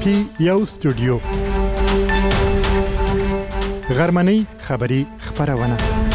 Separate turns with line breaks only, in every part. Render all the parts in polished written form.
کراچي یو سټوډیو غرمنۍ خبري خبرونه.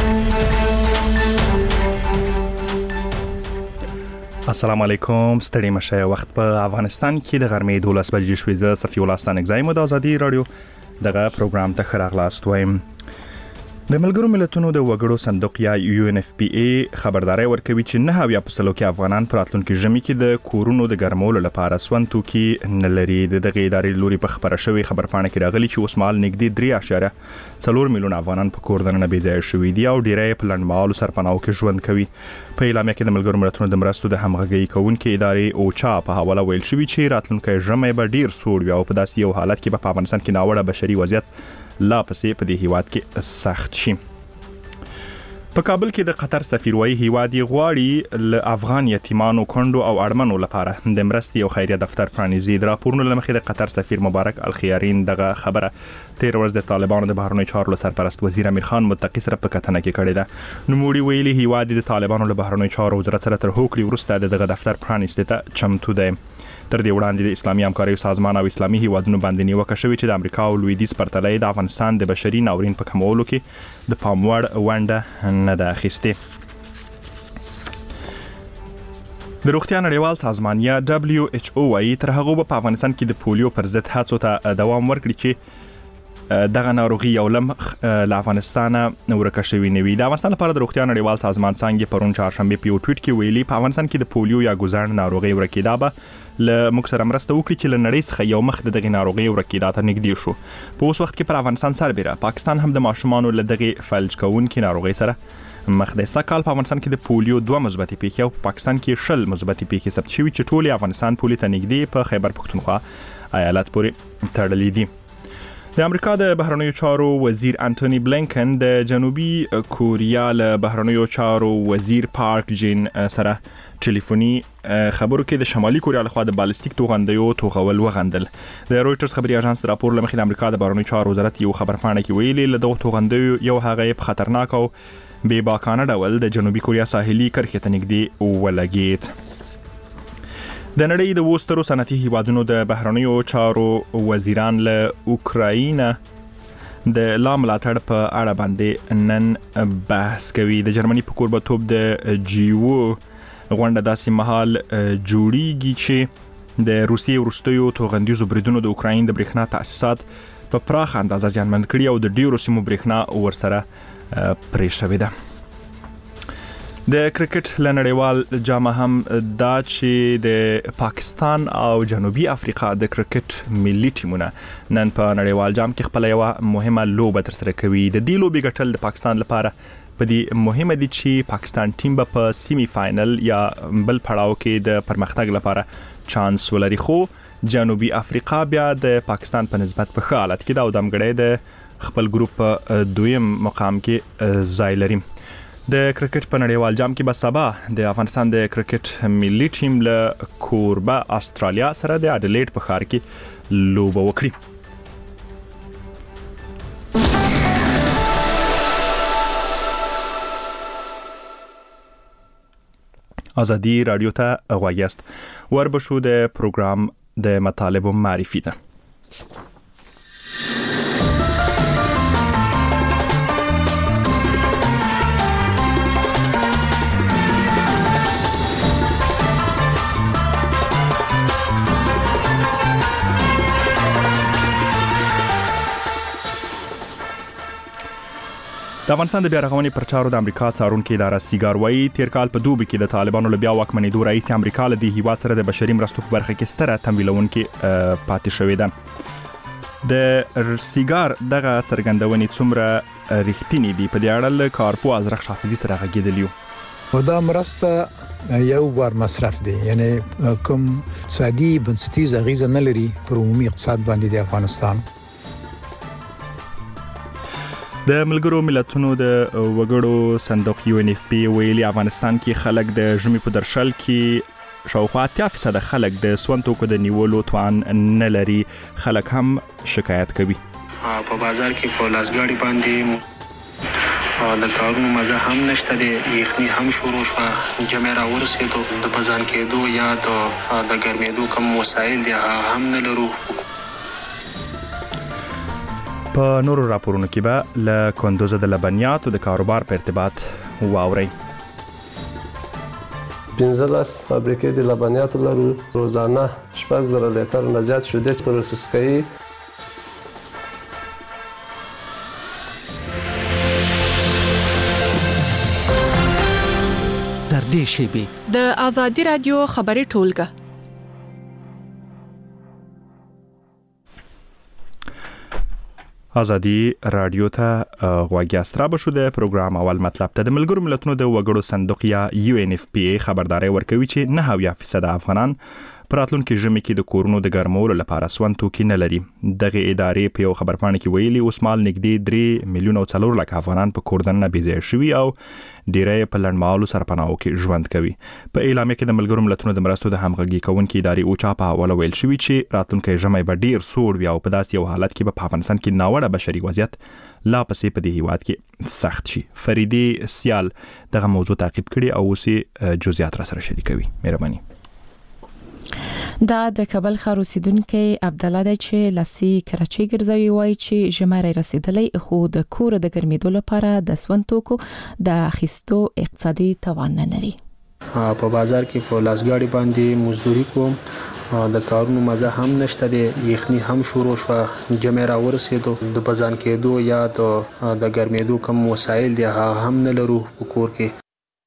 السلام علیکم. ستړي مشه. وخت په افغانستان کې د غرمې 12 بجې شوې. زه صفي الله ستانګزایم د ازادي رادیو دغه پروګرام ته خراغلاست وایم. د ملګرو ملتونو د وګړو صندوق یا UNFPA خبرداري ورکوي چې 9% کې افغانان پر راتلونکي ژمي کې د کورونو د ګرمولو لپاره سون توکي نه لري. د دغه ادارې لوري په خبره شوی خبرپاڼه کې راغلي چې اوس مال نږدې 3.4 میلیون افغانان په کور دننه بيځای شوي دي او ډیری په لنډمهالو سرپناهو کې ژوند کوي. په اعلامیه کې د ملګرو ملتونو د مرستو د همغږي کوونکې ادارې اوچا په حواله ویل شوی چې راتلونکي ژمي به ډیر سوړ وي او په داسې یو حالت کې په افغانستان کې ناوړه بشري وضعیت لا پسې په دې هیواد کې سخت شي. په کابل کې د قطر سفیر وایي هیواد یې غواړي ل افغان یتیمانو کندو او اړمنو لپاره د مرستې او خیریه دفتر پرانیزي. د راپورونو لمخې د قطر سفیر مبارک الخيارین دغه خبره تیر ورځ د طالبانو د بهرنیو چارو سرپرست وزیر امیر خان متقی سره په کتنه کې کړې ده. نوموړي ویلي هیواد د طالبانو له بهرنیو چارو وزارت سره تر هوکړې وروسته دغه دفتر پرانیستو ته چمتو دی. تر دې وړاندې د اسلامي همکارۍ سازمان او اسلامي هیوادونو باندې نیوکه شوې چې د امریکا او لویدیځ پرتله د افغانستان د بشري ناورین په کمولو کې د پام وړ ونډه نه ده اخیستې. د روغتیا نړیوال سازمان یا WHO وايي تر هغه په افغانستان کې د پولیو پر ضد هڅو ته دوام ورکړي چې دغه ناروغي یو لم له افغانستان ورکه شوی نه وي. د افغانستان لپاره د روغتیا نړیوال سازمان څنګه پرون چهارشنبه په یو ټویټ کې ویلي په افغانستان کې د پولیو یا ګوزړ ناروغي ورکیدا به له موږ سره مرسته وکړي چې له نړۍ څخه یو مخ د دغه ناروغي ورکیدا ته نږدې شو. په اوس وخت کې پر افغانستان سربېره پاکستان هم د ماشومانو له دغه فلج کوونکې ناروغي سره مخ دی. سکهال په افغانستان کې د پولیو 2 مثبتې پیښې او پاکستان کې 0 مثبتې پیښې ثبت شوي چې ټول افغانستان پولی ته نږدې په خیبر پختونخوا ایالت پورې تړلې دي. د امریکا د بهرنیو چارو وزیر انټونی بلینکن د جنوبي کوریا له بهرنیو چارو وزیر پارک جین سره ټلیفوني خبرو کې د شمالي کوریا لخوا د بالستیک توغندیو توغول وغندل. د رويټرز خبري اژانس راپور لمخې د امریکا د بهرنیو چارو وزارت یو خبرپاڼه کې ویلي له دغه توغندیو یو هغه په خطرناک او بې باکانه ډول د جنوبي کوریا ساحلي کرښې ته نږدې ولګید. د نړۍ د وسترو صنعتي هیوادونو د بهرنیو چارو وزیران له اوکراین د لا ملاتړ په اړه باندې نن بحث کوي. د جرمني په کوربتوب د جیو غونډه داسې مهال جوړیږي چې د روسیې وروستیو توغندیزو بریدونو د اوکراین د برېښنا تاسیسات په پراخ اندازه زیانمن کړي او د ډیرو سیمو برېښنا ورسره پرې شوې ده. د کرکټ لنړیوال جام هم دا چې د پاکستان او جنوبي افریقا د کرکټ ملي ټیمونه نن په نړیوال جام کې خپل یو مهمه لوبه ترسره کوي. د دې لوبې ګټل د پاکستان لپاره په دې مهمه دي چې پاکستان ټیم به په سیمی فائنل یا بل پړاو کې د پرمختګ لپاره چانس ولري. خو جنوبي افریقا بیا د پاکستان په نسبت په ښه حالت کې دا دمګړې د خپل ګروپ دویم مقام کې ځای لري. د کرکټ په نړیوال جام کې به سبا د افغانستان د کرکټ ملي ټیم له کوربه استرالیا سره د اډلیډ په ښار کې لوبه وکړي. ازادي رادیو ته غوږ یاست. وربشو د پروګرام د مطالبو معرفي ده. د افغانستان د بیا رغونې پر چارو د امریکا څارونکې اداره سیګار وايي تیر کال په دوبي کې د طالبانو له بیا واکمنېدو راهیسې امریکا له دې هیواد سره د بشري مرستو په برخه کې ستره تمویلونکې پاتې شوې ده. د سیګار دغه څرګندونې څومره رښتینې دي په دې اړه له کارپو ازرق حافظي سره غږېدلی.
دا مرسته یو بار مصرف دی، یعنی کوم اقتصادي بنسټیز اغیزه نه لري پر عمومي اقتصاد باندې د افغانستان.
د ملګرو ملتونو د وګړو صندوق UNFPA ویلي افغانستان کې خلک د ژمي په درشل کې شاوخوا 80% خلک د سون توکو د نیولو توان نه لري. خلک هم شکایت کوي.
په بازار کې په لاسګاډي باندې د کارونو مزه هم نشته دی، یخني هم شروع شوه، جمع را ورسېدو، د بازار کېدو یا د ګرمېدو کوم وسایل دی هم نه لرو.
په نورو راپورونو کې به له کندوز د لبنیاتو د کاروبار په ارتباط واوري.
15 فابریکې د لبنیاتو لرو، روزانه 6,000 لیتر نه زیات شیدې پروسس کوي.
در دې شیبې
د آزادي رادیو خبري ټولګه
آزادی رادیو ته غواګیاسترا بشو د پروګرام اول مطلب ته د ملګرو ملتونو د وګړو صندوق یا UNFPA خبرداري ورکوي چې 90% افغانان پراتلونکو ژمي کې د کورونو د ګرمولو لپاره سون توکي نه لري. دغه ادارې په یو خبرپاڼه کې ویلي اوس مال نږدې 3 میلیون او 4 لک افغانان په کوردن بي ځای شوي او ډیری په لړمالو سرپناهو کې ژوند کوي. په اعلامیه کې د ملګرو ملتونو د مرستو د همغږي کوونکې ادارې اوچا په حواله ویل شوی چې راتلونکو ژمي به ډیر سوړ وي او په داسې یو حالت کې په افغانستان کې ناوړه بشري وضعیت لا پسې په دې هیواد کې سخت شي. فریدي سیال دغه موضوع تعقیب کړي او اوسې جزئیات را سره شریکوي. مهرباني.
دا د کابل ښار اوسیدونکو عبد الله د چې لسی کراچي ګرځوي وای چې ژماره رسیدلې خو د کور د ګرمېدو لپاره د سون توکو د اخیستو اقتصادي توان نه لري.
په بازار کې په لاسګاډي باندې مزدوري کوم، د کارونو مزه هم نشته، د یخني هم شروع شو، جمع را ورسېدو، د بزان کېدو یا د ګرمېدو کوم وسایل دي هم نه لرو په کور کې.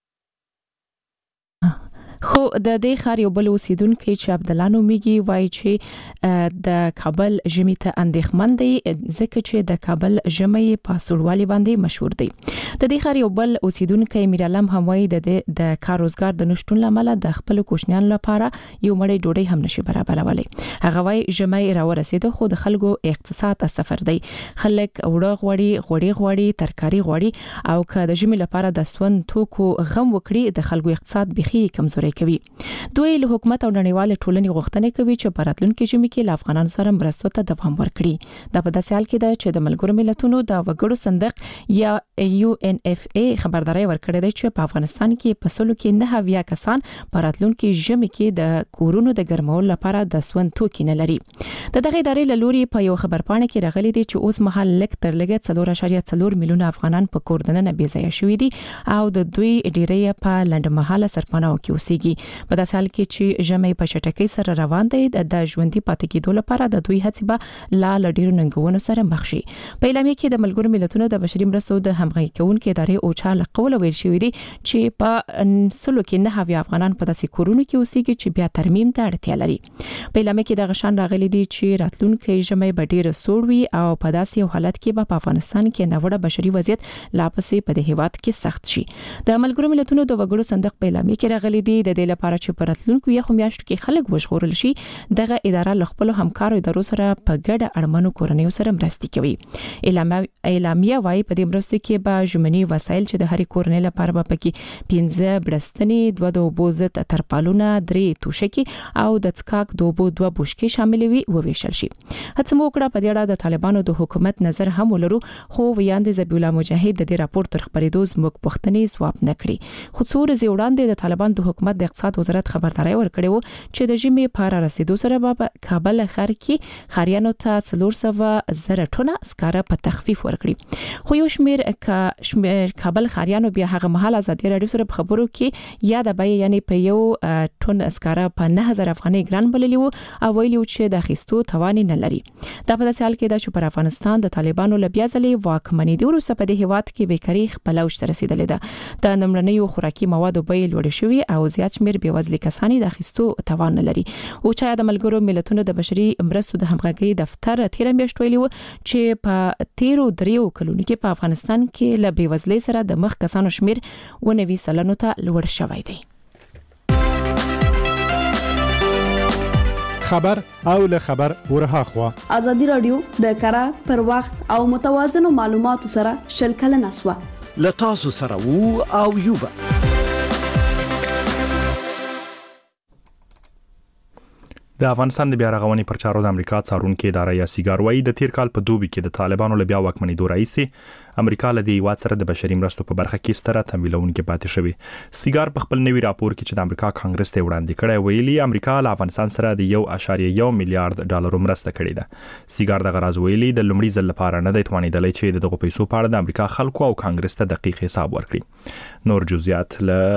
خو د دې ښار یو بل اوسیدونکو چې عبد الله نومیږي وایي چې د کابل ژمي ته اندېښمن دی ځکه چې د کابل ژمي په سړوالي باندې مشهور دی. د دې ښار یو بل اوسیدونکو میرالم هم وایي د کار روزګار د نشټون لامل د خپل کوشنیان لپاره یو مړی ډوډۍ هم نشي برابرولای. هغه وایي ژمي را ورسېده خو د خلکو اقتصاد سفر دی، خلک وړه غوړي ترکاری غوړي او که د ژمي لپاره د سون توکو غم وکړي د خلکو اقتصاد بخي کمزوري کوي. دوی له حکومت او نړیوال ټولنې غوښتنه کوي چې په راتلونکي ژمي کې له افغانانو سره مرستو ته دوام ورکړي. دا په داسې حال کې ده چې د ملګرو ملتونو د وګړو صندوق یا UNFPA خبرداري ورکړې ده چې په افغانستان کې په سلو کې 9 کسان په راتلونکي ژمي کې د کورونو د ګرمولو لپاره د سون توکي نه لري. دغه ادارې له لوري په یو خبرپاڼه کې راغلي دي چې اوس مهال لک تر لګه 4.4 میلیون افغانان په کوردنه بي ځای شوي دي او د دوی ډیری په لنډمهاله سرپناهو کې اوسېږي. په داسې حال کې چې ژمي په شټکۍ سره روان دی د ژوندۍ پاتې کېدو لپاره د دوی هڅې به لا لډیرو ننګونو سره مخ شي. په اعلامیه کې د ملګرو ملتونو د بشري مرستو د همغږي کوونکې ادارې اوچا لقول ویل شوی دی چې په سلو کې 9 افغانان په داسې کورونو کې اوسېږي چې بیا ترمیم ته اړتیا لري. په اعلامیه کې د غشان راغلي دي چې راتلونکي ژمي به ډیر سوړ وي او په داسې یو حالت کې به په افغانستان کې ناوړه بشري وضعیت لا پسې په دې هیواد کې سخت شي. د ملګرو ملتونو د وګړو صندوق په اعلامیه کې راغلي دي د دې لپاره چې په راتلونکو یو میاشتو کې خلک وژغورل شي دغه اداره له خپل همکارو ادارو سره په ګډه اړمنو کورنیو سره مرستې کوي. اعلامیه وايي په دې مرستو کې به ژمنی وسایل چې د هرې کورنۍ لپاره به پکې 15 بړستنې، 2 د اوبو ضد ترپالونه، 3 توشکي او د څښاک د اوبو 2 بوشکې شامل وي وویشل شي. هڅه مو وکړه په دې اړه د طالبانو د حکومت نظر هم ولرو خو ویاند زبی الله مجاهد د دې راپور تر خبرېدو زموږ پوښتنې ځواب نکړي. خو څو ورځې وړاندې د طالبان د حکومت د اقتصاد وزارت خبرداري ورکړې و چې د ژمي په رسیدو سره به کابل ښار کې خاریانو ته 400,000 ټنه سکاره په تخفیف ورکړي. خو یو شمیر کابل خاریانو بیا هغه مهال ازادي رادیو سره په خبرو کې یاد به یعنی په یو ټن سکاره په 9000 افغاني ګران بللی وو او ویلو چې د خستو توان نه لري. دا په داسې حال کې د پر افغانستان د طالبانو لبیا ځلې واکمنۍ د وروسته په دې هیواد کې بیکاری خپل اوج ته رسیدلې ده. د نمړنیو خوراکي موادو بیې لوړې شوې او زیات شمیر بېوزلي کسانی د خستو توان نه لري. او چې د ملګرو ملتونو د بشري مرستو د همغږي دفتر تیر میاشت ویلي و چې په 13 کلونو کې په افغانستان کې له بېوزلۍ سره د مخ کسانو شمیر 90% ته لوړ شوی دی.
خبر او له خبر ورها خوا
ازادي رادیو د کara پر وخت او متوازن معلوماتو سره شلکل نسوه
لتاسو سره وو او یوبا
د افغانستان د بیا رغونې پر چارو د امریکا څارونکو اداره یا سیګار وايي د تیر کال په دوبي کې د طالبانو له بیا واکمنۍ دوه رئیس امریکا له دې هیواد سره د بشري مرستو په برخه کې ستره تمویلونکې پاتې شوی. سیګار په خپل نوي راپور کې چې د امریکا کانګرس ته وړاندې کړی ویلي امریکا له افغانستان سره د 1.1 میلیارډ ډالر مرسته کړې ده. سیګار د غراز ویلي د لومړي ځل لپاره نه دی توانیدلی چې دغه پیسو په اړه د امریکا خلکو او کانګرس ته دقیق حساب ورکړي. نور جزئیات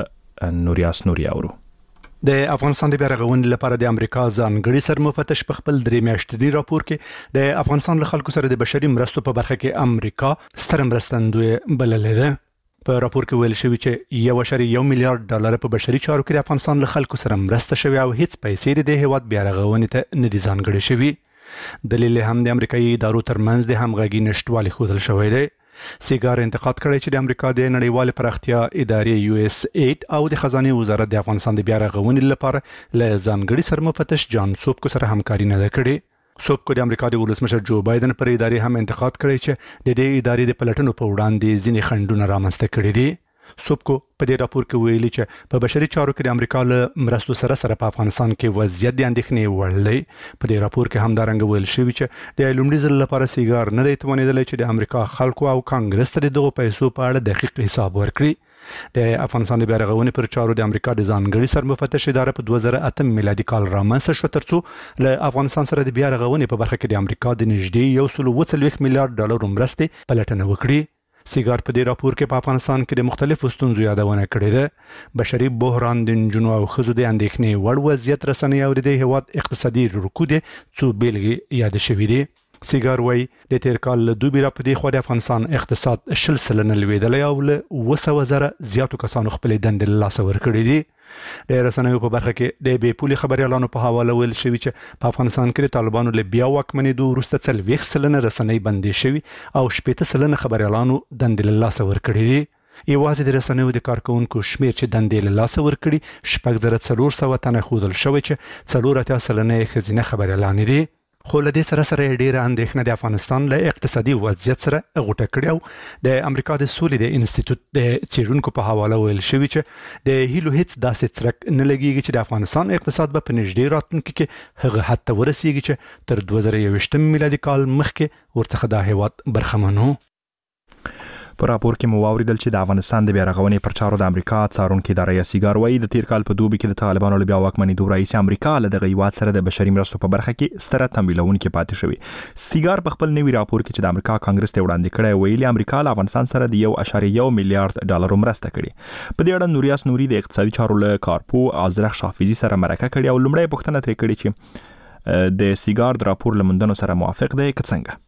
له نوریاس نوري اورو.
د افغانستان د بیا رغونې لپاره د امریکا ځانګړي سرمفتش په خپل 3 میاشتني راپور کې د افغانستان له خلکو سره د بشري مرستو په برخه کې امریکا ستر مرستندوی بللې ده. په راپور کې ویل شوی چې 1.1 میلیارډ ډالر په بشري چارو کې د افغانستان له خلکو سره مرسته شوی او هیڅ پیسې د هیواد بیا رغونې ته نه دي ځانګړي شوی. دلیل هم د امریکایي ادارو ترمنځ د همغږي نشټوالي ښودل شوی دی. سیګار انتقاد کړی چې د امریکا د نړیوال پراختیا ادارې USAID او د خزانه وزارت د افغانستان د بیا رغونې لپاره له ځانګړي سرمفتش جان سوبکو سره همکاري نه کړې. سوبکو د امریکا د ولسمشر جو بایدن پر ادارې هم انتقاد کړی چې د دې ادارې د پلټنو په وړاندې ځینې خنډونه رامنځته کړي دي. سوبکو په دې راپور کې ویلي چې په بشري چارو کې د امریکا له مرستو سره په افغانستان کې وضعیت د اندېښنې وړ دی. په دې راپور کې هم دا رنګ ویل شوی چې د لومړي ځل لپاره سیګار نه دی توانیدلی چې د امریکا خلکو او کانګرس ته دغه پیسو په اړه دقیق حساب ورکړي. د افغانستان د بیا رغونې پر چارو د امریکا د ځانګړي سرمفتش اداره په 2008 میلادي کال رامنځته شو ترڅو له افغانستان سره د بیا رغونې په برخه کې د امریکا د نږدې 1.40 میلیارډ ډالر مرستې پلټنه وکړي. سیګار په دې راپور کې په افغانستان کې د مختلفو ستونزو یادونه کړې ده. بشري بحران د نجونو او ښځو د اندېښنې وړ وضعیت رسنۍ او د هیواد اقتصادي رکود څو بیلګې یاد شوې دي. سیګار وايي د تیر کال له دوبي را پدې خو د افغانستان اقتصاد 10% لویدلی او له 200,000 زیاتو کسانو خپل دندې له لاسه ورکړي دي. د رسنیو په برخه کې د بې پولي خبريالانو په حواله ویل شوی چې په افغانستان کې د طالبانو له بیا واکمنېدو وروسته 40% رسنۍ بندې شوي او 80% خبريالانو دندې له لاسه ورکړي دي. یوازې د رسنیو د کارکونکو شمیر چې دندې له لاسه ورکړي 6400 تنه ښودل شوی چې 84% ښځینه خبريالان دي. خو له دې سره ډیره اندېښنه د افغانستان له اقتصادي وضعیت سره غوټه کړې او د امریکا د سولې د انسټیټیوټ د څېړونکو په حواله ویل شوی چې د هیلو هیڅ داسې څرک نه لګیږي چې د افغانستان اقتصاد به په نږدې راتلونکي کې هغه حد ته ورسیږي چې تر 2021 میلادي کال مخکې ورڅخه د هیواد برخمن وو.
په راپور کې مو واوریدل چې د افغانستان د بیا رغونې پر چارو د امریکا څارونکو اداره یا سیګار وايي د تیر کال په دوبي کې د طالبانو له بیا واکمنۍ دوه رئیس امریکا له دغه هیواد سره د بشري مرستو په برخه کې ستره تمویلونکې پاتې شوی. سیګار په خپل نوي راپور کې چې د امریکا کانګرس ته وړاندې کړی ویلي امریکا له افغانستان سره د 1.1 میلیارډ ډالر مرسته کړې. په دې اړه نوریاس نوري د اقتصادي چارو له کارپو ازرخ شافیزي سره مرکه کړې او لومړی پوښتنه ترې کړې چې د سیګار د راپور لمندنو سره موافق دی که څنګه؟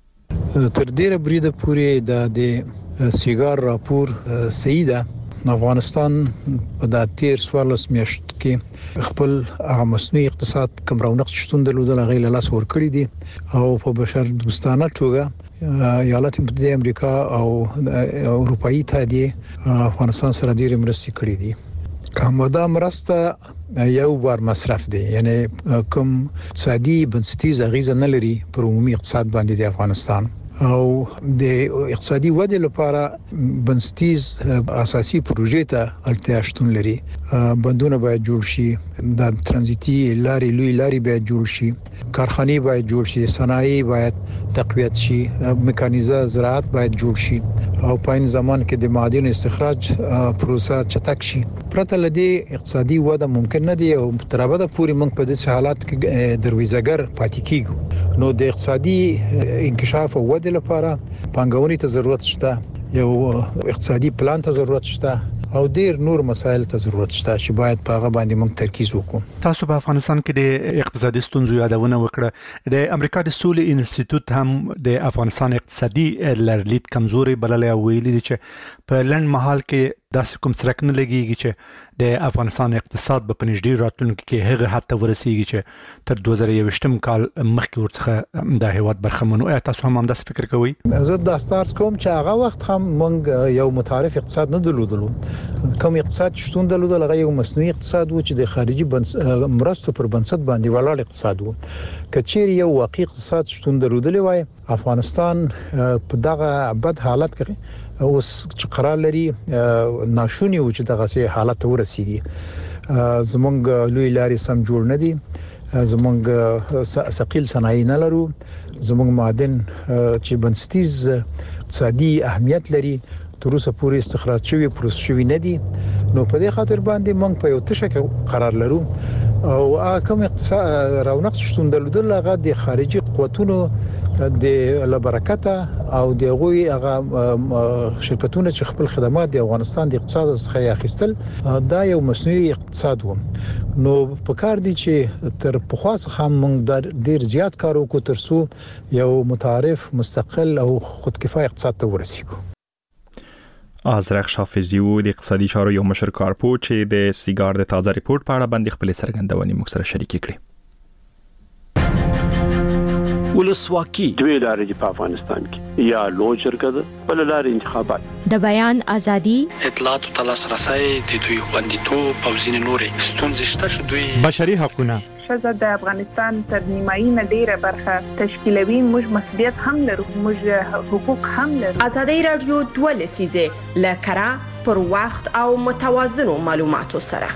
تر ډیره بریده پورې د سیګار راپور صحیح ده. افغانستان په د تیر 14 میاشت کې خپل مصنوعي اقتصاد کم رونق شتون درلودل غیر لاس ور کړی دي او په بشر دوستانه توګه ایالات متحده امریکا او اروپאי اتحادیه افغانستان سره ډیر مرستې کړې دي. کومه مرسته یو بار مصرف دي، یعنی کوم اقتصادي بنسټیز غیزه نه لري پر عمومي اقتصاد باندې د افغانستان او د اقتصادي ودې لپاره بنسټیز اساسي پروژې ته اړتیا شتون لري. بندونه باید جوړ شي، د ترانزیتي لارې لوی لارې باید جوړ شي، کارخانې باید جوړ شي، صنایع باید تقویت شي، میکانیزه زراعت باید جوړ شي او په این زمان کې د معادن استخراج پروسه چټک شي. پرته لدی اقتصادي وده ممکن نه دی او تر ابده پورې موږ په دې حالات کې درویزګر پاتې کیږو. نو د اقتصادي انکشاف او وده لپاره پانګونې ته ضرورت شته، یو اقتصادي پلان ته ضرورت شته او ډیر نور مسایل ته ضرورت شته چې باید په هغه باندې موږ ترکیز وکړو.
تاسو په افغانستان کې د اقتصادي ستونزو یادونه وکړه. د امریکا د سولې انسټیټیوټ هم د افغانستان اقتصادي لرلید کمزوري بللې او ویلي دي چې په لنډ مهال کې داسې کوم څرک نه لګیږي چې د افغانستان اقتصاد په نږدې راتلونکي کې هغه حد ته ورسیږي چې تر 2021 کال مخکې ورڅخه د هیواد برخمن وي. تاسو هم همداسې فکر کوئ؟
زه د استارس کوم چې هغه وخت هم موږ یو متعارف اقتصاد نه درلودلو. کوم اقتصاد شتون درلودل هغه یو مصنوعي اقتصاد و چې د خارجي مرستو پر بنسټ باندې ولاړ اقتصاد و. کچېر یو واقعي اقتصاد شتون درلودلی وای افغانستان په دغه بد حالت کې اوس چې قرار لري ناشونی و چې دغه سي حالت ورسیږي. زمونږ لوی لارې سم جوړ نه دي، زمونږ ثقيل صنایع نه لرو، زمونږ معدن چې بنسټیز اقتصادي اهمیت لري تر اوسه پورې استخراج شوی پروسس شوی نه دي. نو په دې خاطر باندې موږ په یو تشه کې قرار لرو او کوم اقتصاد رونق شتون درلودل هغه د خارجي قوتونو د لبرکته او د غوي هغه شرکتونه چې خپل خدمات د افغانستان د اقتصاد څخه اخیستل دا یو مصنوعي اقتصاد و. نو په کار دي چې تر پخوا څخه موږ ډیر زیات کار وکړو ترڅو یو متعارف مستقل او خودکفایه اقتصاد ته ورسیږو.
ازرق شافزیو د اقتصادي چارو یو مشر کارپو چې د سیګار د تازه ریپورت په اړه باندې خپل څرګندونې موږ سره شریک کړي.
ولسواکي
دوی لارې په افغانستان کې یا لوی شرکت بل لارې انتخابات
د بیان ازادي
اطلاعات او تلاسرسي د دوی خوندیتوب او ځینې نورې ستونزې شته چې دوی
بشري حقوقونه
شزه د افغانستان تر نیمایي نه ډیره برخه تشکیلوي. موږ مسؤلیت هم لرو، موږ حقوق هم لرو.
ازادي رادیو 2 لسیزه لکرا پر وخت او متوازنو معلوماتو سره.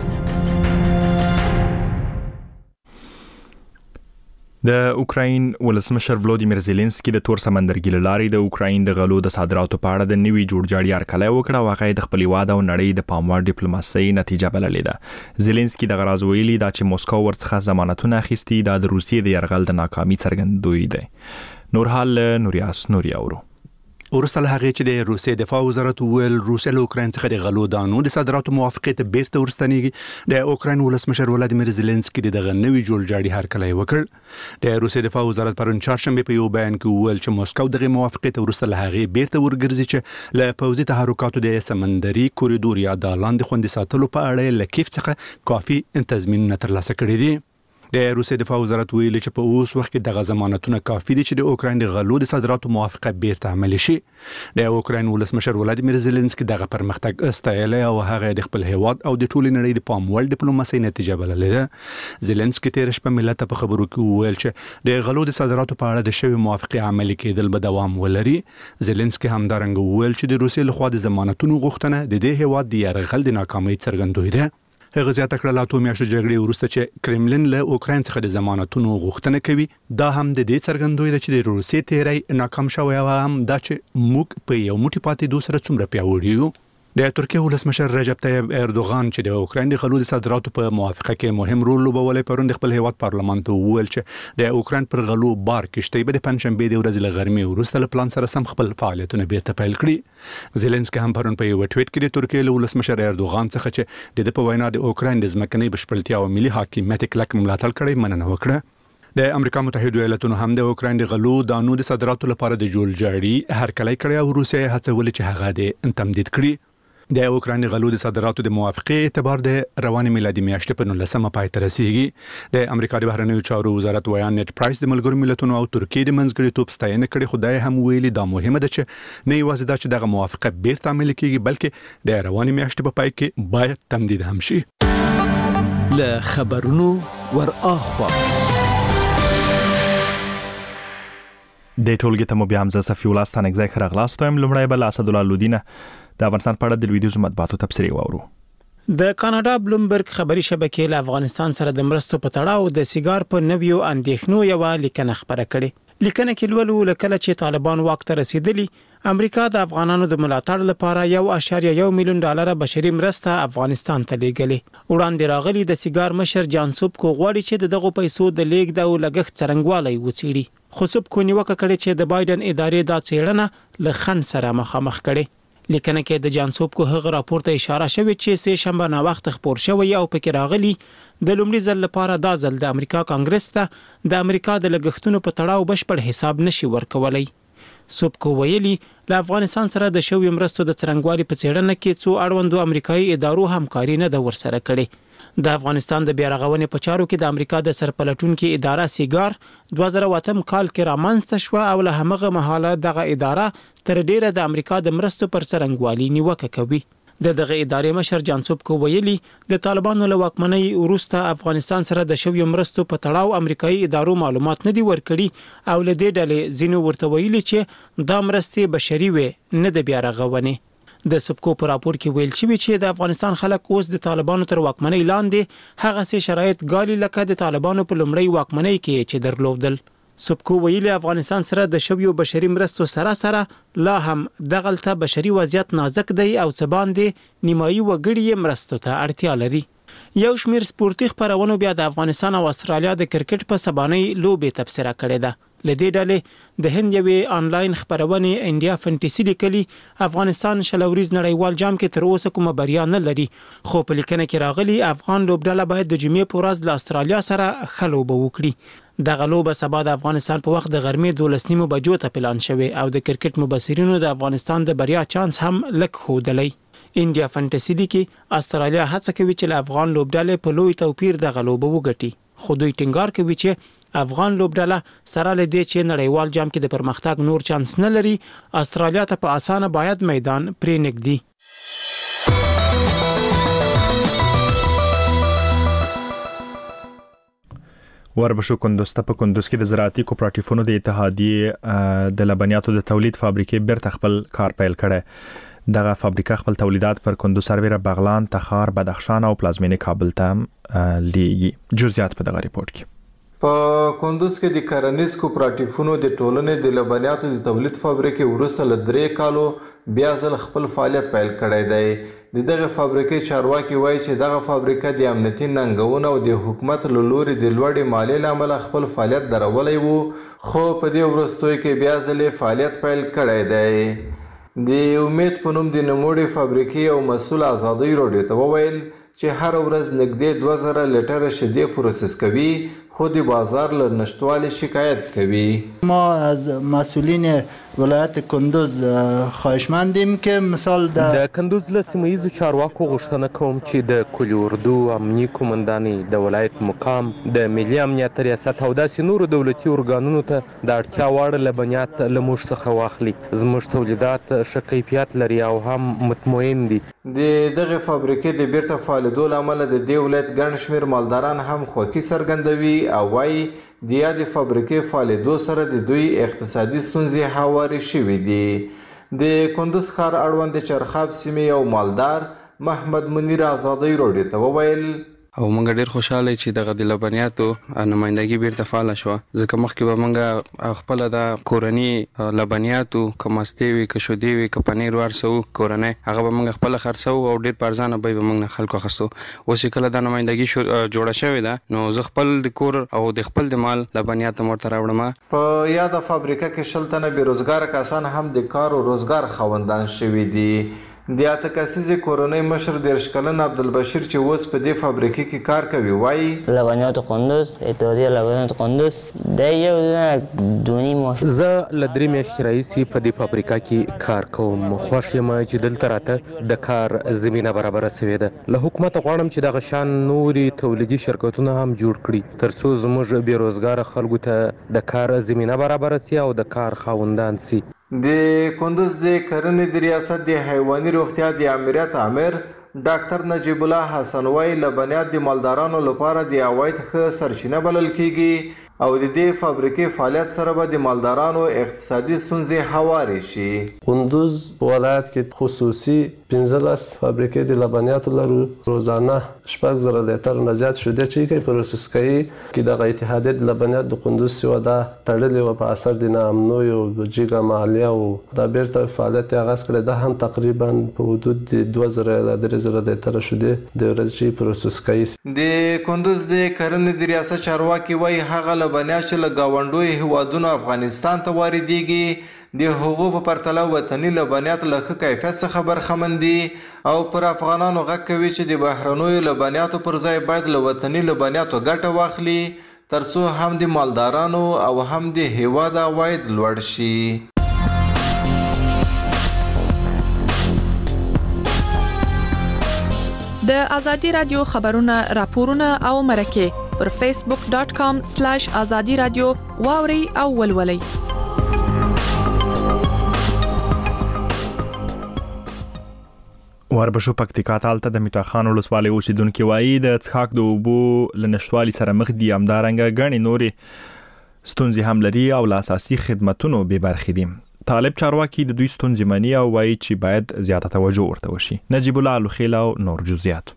د اوکراین ولسمشر ولودیمیر زيلنسکي د تور سمندرګي لارې د اوکراین د غلو د صادراتو په اړه د نوي جوړجاړي هرکلی وکړ او هغه د خپل هیواد او نړۍ د پاموړ ډیپلوماسۍ نتیجه بللې ده. زيلنسکي د غراز ویلي دا چې موسکو ورڅخه ضمانتونه اخیستي د روسیې د يرغل د ناکامي څرګندوي ده. نورحال نوریاس نورياورو
ورسره هغه چې د روسیې دفاع وزارت ویل روسیا له اوکراین څخه د غلو دانو د صادراتو موافقت بیرته ورستنیږي. د اوکراین ولسمشر ولادیمیر زيلنسکي دغه نوي جوړجاړي هرکلی وکړ. د روسیې دفاع وزارت پرون چهارشنبه په یو بیان کې ویل چې موسکو دغه موافقت ورسره له هغه بیرته ورګرځي چې له پوځي تحرکاتو د سمندري کوریډور یا د لاندې خوندي ساتلو په اړه له کیف څخه کافي تضمینونه ترلاسه کړي دي. د روسیې دفاع وزارت ویلي چې په اوس وخت کې دغه ضمانتونه کافي دي چې د اوکراین د غلو د صادراتو موافقه بیرته عملي شي. د اوکراین ولسمشر ولادیمیر زيلنسکي دغه پرمختګ استایل او هغه د خپل هیواد او د ټولې نړۍ د پاموړ ډیپلوماسۍ نتیجه بللې ده. زيلنسکي تیر شپه ملت په خبرو کې ویل چې د غلو د صادراتو په اړه د شوی موافقه عملي کېدل به دوام ولري. زيلنسکي همدارنګه ویل چې د روسیې لخوا د ضمانتونو غوښتنه د دې هیواد د يرغل د ناکامۍ څرګندوي ده. هغه زیاته کړه لا 2 میاشتې جګړې وروسته چې کرملین له اوکراین څخه د ضمانتونو غوښتنه کوي دا هم د دې څرګندوي ده چې د روسیې تیری ناکام شوی او هم دا چې موږ په یو موټی پاتې دوه سره څومره پیاوړي یو. د ترکیه ولسمشر رجب طیب اردوغان چې د اوکراین د غلو د صادراتو په موافقه کې مهم رول لوبولی پرون د خپل هیواد پارلمان ته وویل چې د اوکراین پر غلو بار کشتۍ به د پنځشنبه د ورځې له غرمې وروسته له پلان سره سم خپل فعالیتونه بیرته پیل کړي. زيلنسکي هم پرون په یو ټویټ کې د ترکیه له ولسمشر اردوغان څخه چې د په وینا د اوکراین د ځمکنۍ بشپړتیا او ملي حاکمیت کلک ملاتړ کړي مننه وکړه. د امریکا متحده ایالاتونو هم د اوکراین د غلو دانو د صادراتو لپاره د جوړجاړي هرکلی کړی او روسیه هڅولې چې هغه د تمدید کړي. د اوکراین غلو د صادراتو د موافقه اعتبار د رواني میلادي میاشتې په 19 پای ته رسیدي. د امریکا د بهرنیو چارو وزارت ویان نت پرایس د ملګرو ملتونو او ترکیه د منځګړیتوب ستاینه کړې، خدای هم ویلي دا مهمه ده چې نه یوازې دا چې دغه موافقه بیرته عملي کیږي بلکې د رواني میاشتې په پای کې باید تمدید هم شي.
له خبرونو ور اخوا
د ټولګي ته مو بیا هم زه صفي الله ستانک ځای خرغلاست یم. لمړی بل اسد الله لودینه د افغانستان په اړه د لویدیځ مطبوعاتو تبصرې واورو.
د کاناډا بلومبرګ خبري شبکې له افغانستان سره د مرستو په تړاو د سیګار په نویو اندېښنو یو لیکنه خبره کړې. لیکنه کې لولو لکه چې طالبان واک ته رسیدلی امریکا د افغانانو د ملاتړ لپاره 1.1 میلیون ډالر بشري مرسته افغانستان ته لیږلې. وړاندې راغلي د سیګار مشر جانسوب کو غواړي چې دغه پیسو د لیږد او لګښت څرنګوالي وڅېړي. خو سب کو نیوکه کړې چې د بایدن ادارې دا څېړنه له خنډ سره مخامخ کړي. لیکنه کې د جانسوب کو هغه راپور ته اشاره شوې چې سه شنبه نا وخت خبر شوی او پکې راغلي د لومړي ځل لپاره دا ځل د امریکا کانګرس ته د امریکا د لګښتونو په تړاو بشپړ حساب نشي ورکولای. سوبکو ویلي له افغانستان سره د شوی مرستو د څرنګوالي په څېړنه کې څو اړوندو امریکایي ادارو همکاري نه د ورسره کړي. د افغانستان د بیارغونې په چارو کې د امریکا د سرپلټونکو اداره سیګار 2008 کال کې رامنځته شو او له همغه مهاله دغه اداره تر ډیره د امریکا د مرستو پر څرنګوالي نیوکه کوي. دغه ادارې مشر جانسوب کو ویلي د طالبانو له واکمنۍ وروسته افغانستان سره د شوی مرستو په تړاو امریکایي ادارو معلومات نه دی ورکړي او له دې ډلې زینو ورته ویلي چې دا مرستې بشري وي نه د بیارغونې. د سبکو په راپور کې ویل شوی چې د افغانستان خلک اوس د طالبانو تر واکمنۍ لاندې هغه څه شرایط ګالي لکه د طالبانو په لومړی واکمنۍ کې چې درلودل. سبکو ویلي افغانستان سره د شویو بشري مرستو سره لا هم دغلته بشري وضعیت نازک دی او څه باندې نیمایي وګړي مرستو ته اړتیا لري. یو شمیر سپورتي خبرونو بیا د افغانستان او استرالیا د کرکټ په سبانۍ لوبې تبصره کړې ده. لدې ډلې د هند یوې آنلاین خبرونې انډیا فانټسي لیکلي افغانستان شلوريز نړیوال جام کې تر اوسه کومه بریا نه لري، خو په لیکنه کې راغلي افغان لوبډله باید د جمعې په ورځ له استرالیا سره ښه لوبه وکړي. دغه لوبه سبا د افغانستان په وخت د غرمې 12:30 بجو ته پلان شوی او د کرکټ مبصرینو د افغانستان د بریا چانس هم لږ ښودلی. انډیا فانټسي لیکي استرالیا هڅه کوي چې له افغان لوبډلې په لوی توپیر دغه لوبه وګټي، خو دوی ټینګار کوي چې افغان لوبډله سره لدې چې نړیوال جام کې د پرمختګ نور چانس نه لري، استرالیا ته په اسانه باید میدان پرې نږدي.
وربشو کندوز ته په کندوز کې د زراعتي کوپراتیفونو د اتحادیې د لبنیاتو د تولید فابریکې بیرته خپل کار پیل کړی. دغه فابریکه خپل تولیدات پر کندوز سرویره بغلان، تخار، بدخشان او پلازمینې کابل ته لیږي. جزئیات په دغه ریپورت کې.
په کندوز کې د کرنیز کوپراتیفونو د ټولنې د لبنیاتو د تولید فابریکې وروسته له 3 کالو بیا ځل خپل فعالیت پیل کړی دی. دغه فابریکې چارواکي وایي چې دغه فابریکه د امنیتي ننګونو او د حکومت له لوري د لوړې مالیې له امله خپل فعالیت درولی وو، خو په دې وروستیو کې بیا ځل فعالیت پیل کړی دی. د امید په نوم د نوموړې فابریکې او مسؤل آزادۍ راډیو ته وویل چې هر ورځ نږدې 2000 لیټره شیدې پروسس کوي، خو د بازار له نشتوالي شکایت کوي.
ما از مسئولین ولایت کندوز خواهشمندیم که مثال
د کندوز له سیمه‌ییزو چارواکو غوښتنه کوم چې د کلي اردو امنیي قومندانۍ د ولایت مقام د ملي امنیت ریاست او داسې نورو دولتي ارګانونو ته د اړتیا وړ لبنیات له موږ څخه واخلي. زموږ تولیدات ښه کیفیت لري او هم مطمئن دي.
د دغه فابریکې د بیرته فعالېدو له امله د دې ولایت ګڼ شمېر مالداران هم خوښي څرګندوي او وایي د یادې فابریکې فعالېدو سره د دوی اقتصادي ستونزې هوارې شوې دي. د کندوز ښار اړوند د چرخاب سیمې یو مالدار محمد منیر آزادۍ راډیو ته وویل
او موږ ډیر خوشاله چې دغه د لبنیاتو نمائندګي بیرته فعال شوه، ځکه مخکې به موږ خپل د کورنی لبنیاتو کمستې وي کشودې وي ک پنیر ورسو کورنۍ هغه به موږ خپل خرڅو او ډیر پرځانه به موږ خلکو خستو. اوس کله د نمائندګي جوړه شوې ده نو زه خپل د کور او د خپل د مال لبنیات مرته راوړم.
په یاده فابریکه کې شل تنه بیروزګار کسان هم د کار او روزګار خاوندان شوي دي. د اته کسیزې کورنۍ مشر 13 کلن عبدالبشیر چې اوس په دې فابریکې کې کار کوي وایي
لبنیات کندوز اتحادیه لبنیات کندوز د یو دونی مو
زه له 3 میاشتې راهیسې په دې فابریکه کې کار کوم. خوښ یم چې دلته راته د کار زمینه برابره شوې ده. له حکومت غواړم چې دغه شان نوري تولیدي شرکتونه هم جوړ کړي ترڅو زموږ بیروزګار خلکو ته د کار زمینه برابره شي او د کار خاوندان شي.
د کندوز د کرنې د ریاست د حیواني روغتیا د امریت امیر ډاکټر نجیب الله حسن وای لبنیات د مالدارانو لپاره د عواید ښه سرچینه بلل کیږي او د دې فابریکې فعالیت سره به د مالدارانو اقتصادي ستونزې هوارې شي.
کندوز ولایت کې خصوصي 15 فابریکې د لبنیاتو لرو. روزانه 6000 لیټر نه زیات شیدې چې پروسس کوي کې د اتحادیې د لبنیات د کندوز سیمه ده تړلې و په اثر د نامنو یو جګه مالیه او د بیرته فعالیت آغاز کړی. دا هم تقریبا په حدود د 2000 ل 3000 لیټر شیدې د ورځې چې پروسس کوي.
د کندوز د کرنې د ریاست چارواکي وایي هغه لبنیات چې له ګاونډیو هیوادونو افغانستان ته واردېږي د هغو په پرتله وطني لبنیات له ښه کیفیت څخه برخمن دي او پر افغانانو غږ کوي چې د بهرنیو لبنیاتو پر ځای باید له وطني لبنیاتو ګټه واخلي ترڅو هم د مالدارانو او هم د هیواد عواید لوړ شي.
د ازادي رادیو خبرونه راپورونه او مرکه پر facebook.com/azadi radio واوري او ولولي.
وربشو پکتیکا تالته د میټاخان ولسوالۍ اوسیدونکو وایي د څښاک د اوبو لنشوالي سره مخ دي همدارنګه غني نوري ستونزې هم لري او اساسي خدماتونو به برخې دي. طالب چارواکي د دوی ستونزې مني او وایي چې باید زیاته توجه ورته وشي. نجیب الله الوخیل او نور جزئیات.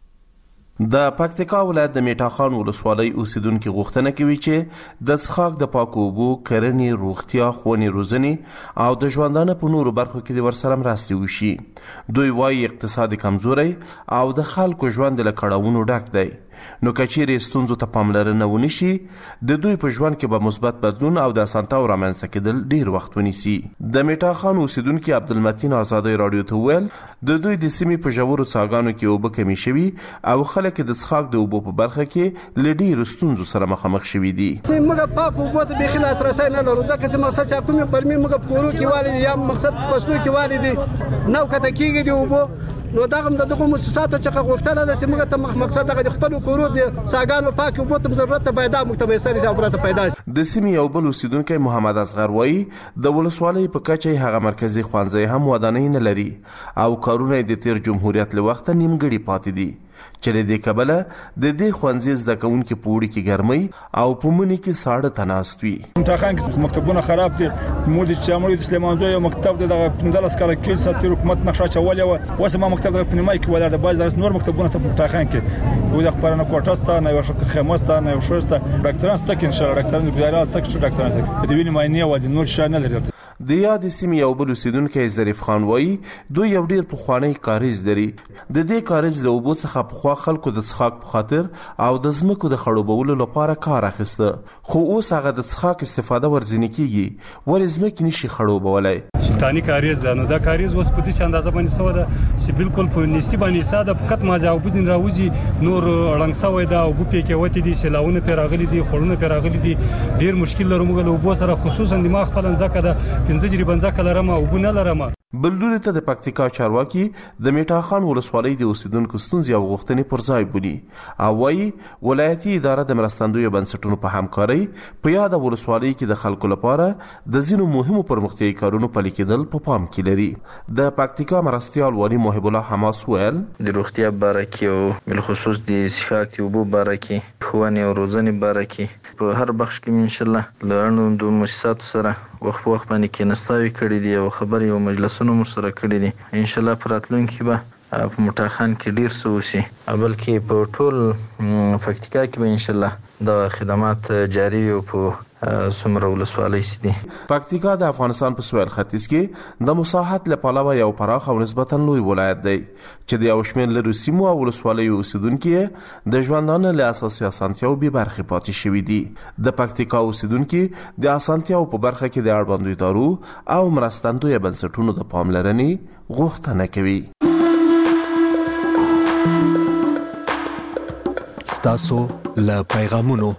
د پکتیکا ولایت د میټاخان ولسوالۍ اوسیدونکو غوښتنه کوي چې د څښاک د پاکو اوبو، کرنې، روغتیا، ښوونې، روزنې او د ژوندانه په نورو برخو کې د ورسره مرستې وشي. دوی وایي اقتصادي کمزوري او د خلکو ژوند له کړاوونو ډک دی. نو کچېرې ستونزو ته پاملرنه ونشي، د دوی په ژوند کې به مثبت بدلون او د اسانتیاو رامنځته کېدل ډیر وخت ونیسي. د میټاخان اوسیدونکي عبدالمتین آزادۍ راډیو ته وویل د دوی د سیمې په ژورو څاګانو کې اوبه کمې شوي او خلک د څښاک د اوبو په برخه کې له ډیرو ستونزو سره مخامخ شوي دي.
موږ پاک اوبو ته بیخي لاسرسی نه لرو، ځکه چې مقصد چې کومې فرمې موږ په کورو کې والي دي یا مقصد په فصلو کې والي دي نو کته کېږي د اوبو. نو دغه مؤسساتو څخه غوښتنه ده چې موږ ته مقصد دغه د خپل کورو د څاګانو پاک اوبو ته ضرورت پیدا موږ ته سره ضرورت پیدا شي.
د سیمې یو بل اوسیدونکی محمد اصغر وایي د ولسوالۍ په کچه هغه مرکزی ښوونځی هم ودانۍ نه لري او کارونه د تیر جمهوریت له وخته نیمګړي پاتې دي چې له دې کبله د دې ښوونځي زده کوونکي په اوړي کې ګرمۍ او په مني کې ساړه ته ناست وي.
میټاخان کې مکتبونه خراب دي. موږ چې موږ د سلیمان زوی یو مکتب د 15 کال کې ستیر حکومت نقشه چولې و اوس ما مکتب د پنیمای کې ولر د باز نور مکتبونه ته میټاخان کې و د خبرونه کوټسته نه یو خمسته نه یو شسته ډاکټران ستک ان شاء الله ډاکټران ګزارال ستک شو ډاکټران د وینې ماینه و د نور شانه لري.
د یاد سیمې یو بل اوسیدونکی ظریف خان وایي دوی یو ډیر پخوانی کاریز لري. د دې کاریز له اوبو څخه پخوا خلکو د څښاک په خاطر او د ځمکو د خړوبولو لپاره کار اخیسته، خو اوس هغه د څښاک استفاده ورځنی کیږي ولې ځمکې نشي خړوبولای.
سلطاني کاریز نو دا کاریز اوس په دې اندازه باندې سو ده چې بالکل په نسبت باندې ساده فقط مازه او بزین راوځي نور اړنګ سوی دا او په کې وتی دي سلاونه پیراغلي دي خړونه پیراغلي دي ډیر مشکل لرو موږ له اوبو سره خصوصا د ما خپل ځکه ده 15 جریبنځه کلرمه او بونه لرمه.
بلډوري ته د پکتیکا چارواکي د میټاخان ولسوالۍ د اوسیدونکو ستونزې او غوښتنې پر ځای بولي او وایي ولایتي اداره د مرستندویو بنسټونو په همکارۍ په یاده ولسوالۍ کې د خلکو لپاره د ځینو مهمو پرمختیایي کارونو پلي کېدل په پام کې لري. د پکتیکا مرستیال والي محب الله حماس ویل
د روغتیا باره کې او بالخصوص د څښاک د اوبو باره کې، ښوونې او روزنې باره کې په هر بخش کې ان شاء الله له اړوندو مؤسساتو سره وخت باندې کېناستاوي کړي دي او خبرې او مجلسونه مر سره کړي دي. ان شاء الله پر راتلونکي به په میټاخان کې ډیر څه وشي بلکې په ټول پکتیکا کې به ان شاء الله د خدمات جاري وي په څومره ولسوالۍ دي.
پکتیکا د افغانستان په سویل ختیځ کې د مساحت له پلوه یو پراخ او نسبتا لوی ولایت دی چې د یو شمېر لرو سیمو او ولسوالیو اوسیدونکي د ژوندانه له اساسي اسانتیاو بې برخې پاتې شوي دي. د پکتیکا اوسیدونکي د اسانتیاو په برخه کې د اړوندو ادارو او مرستندویو بنسټونو د پاملرنې غوښتنه کوي.
ستاسو له پیغامونو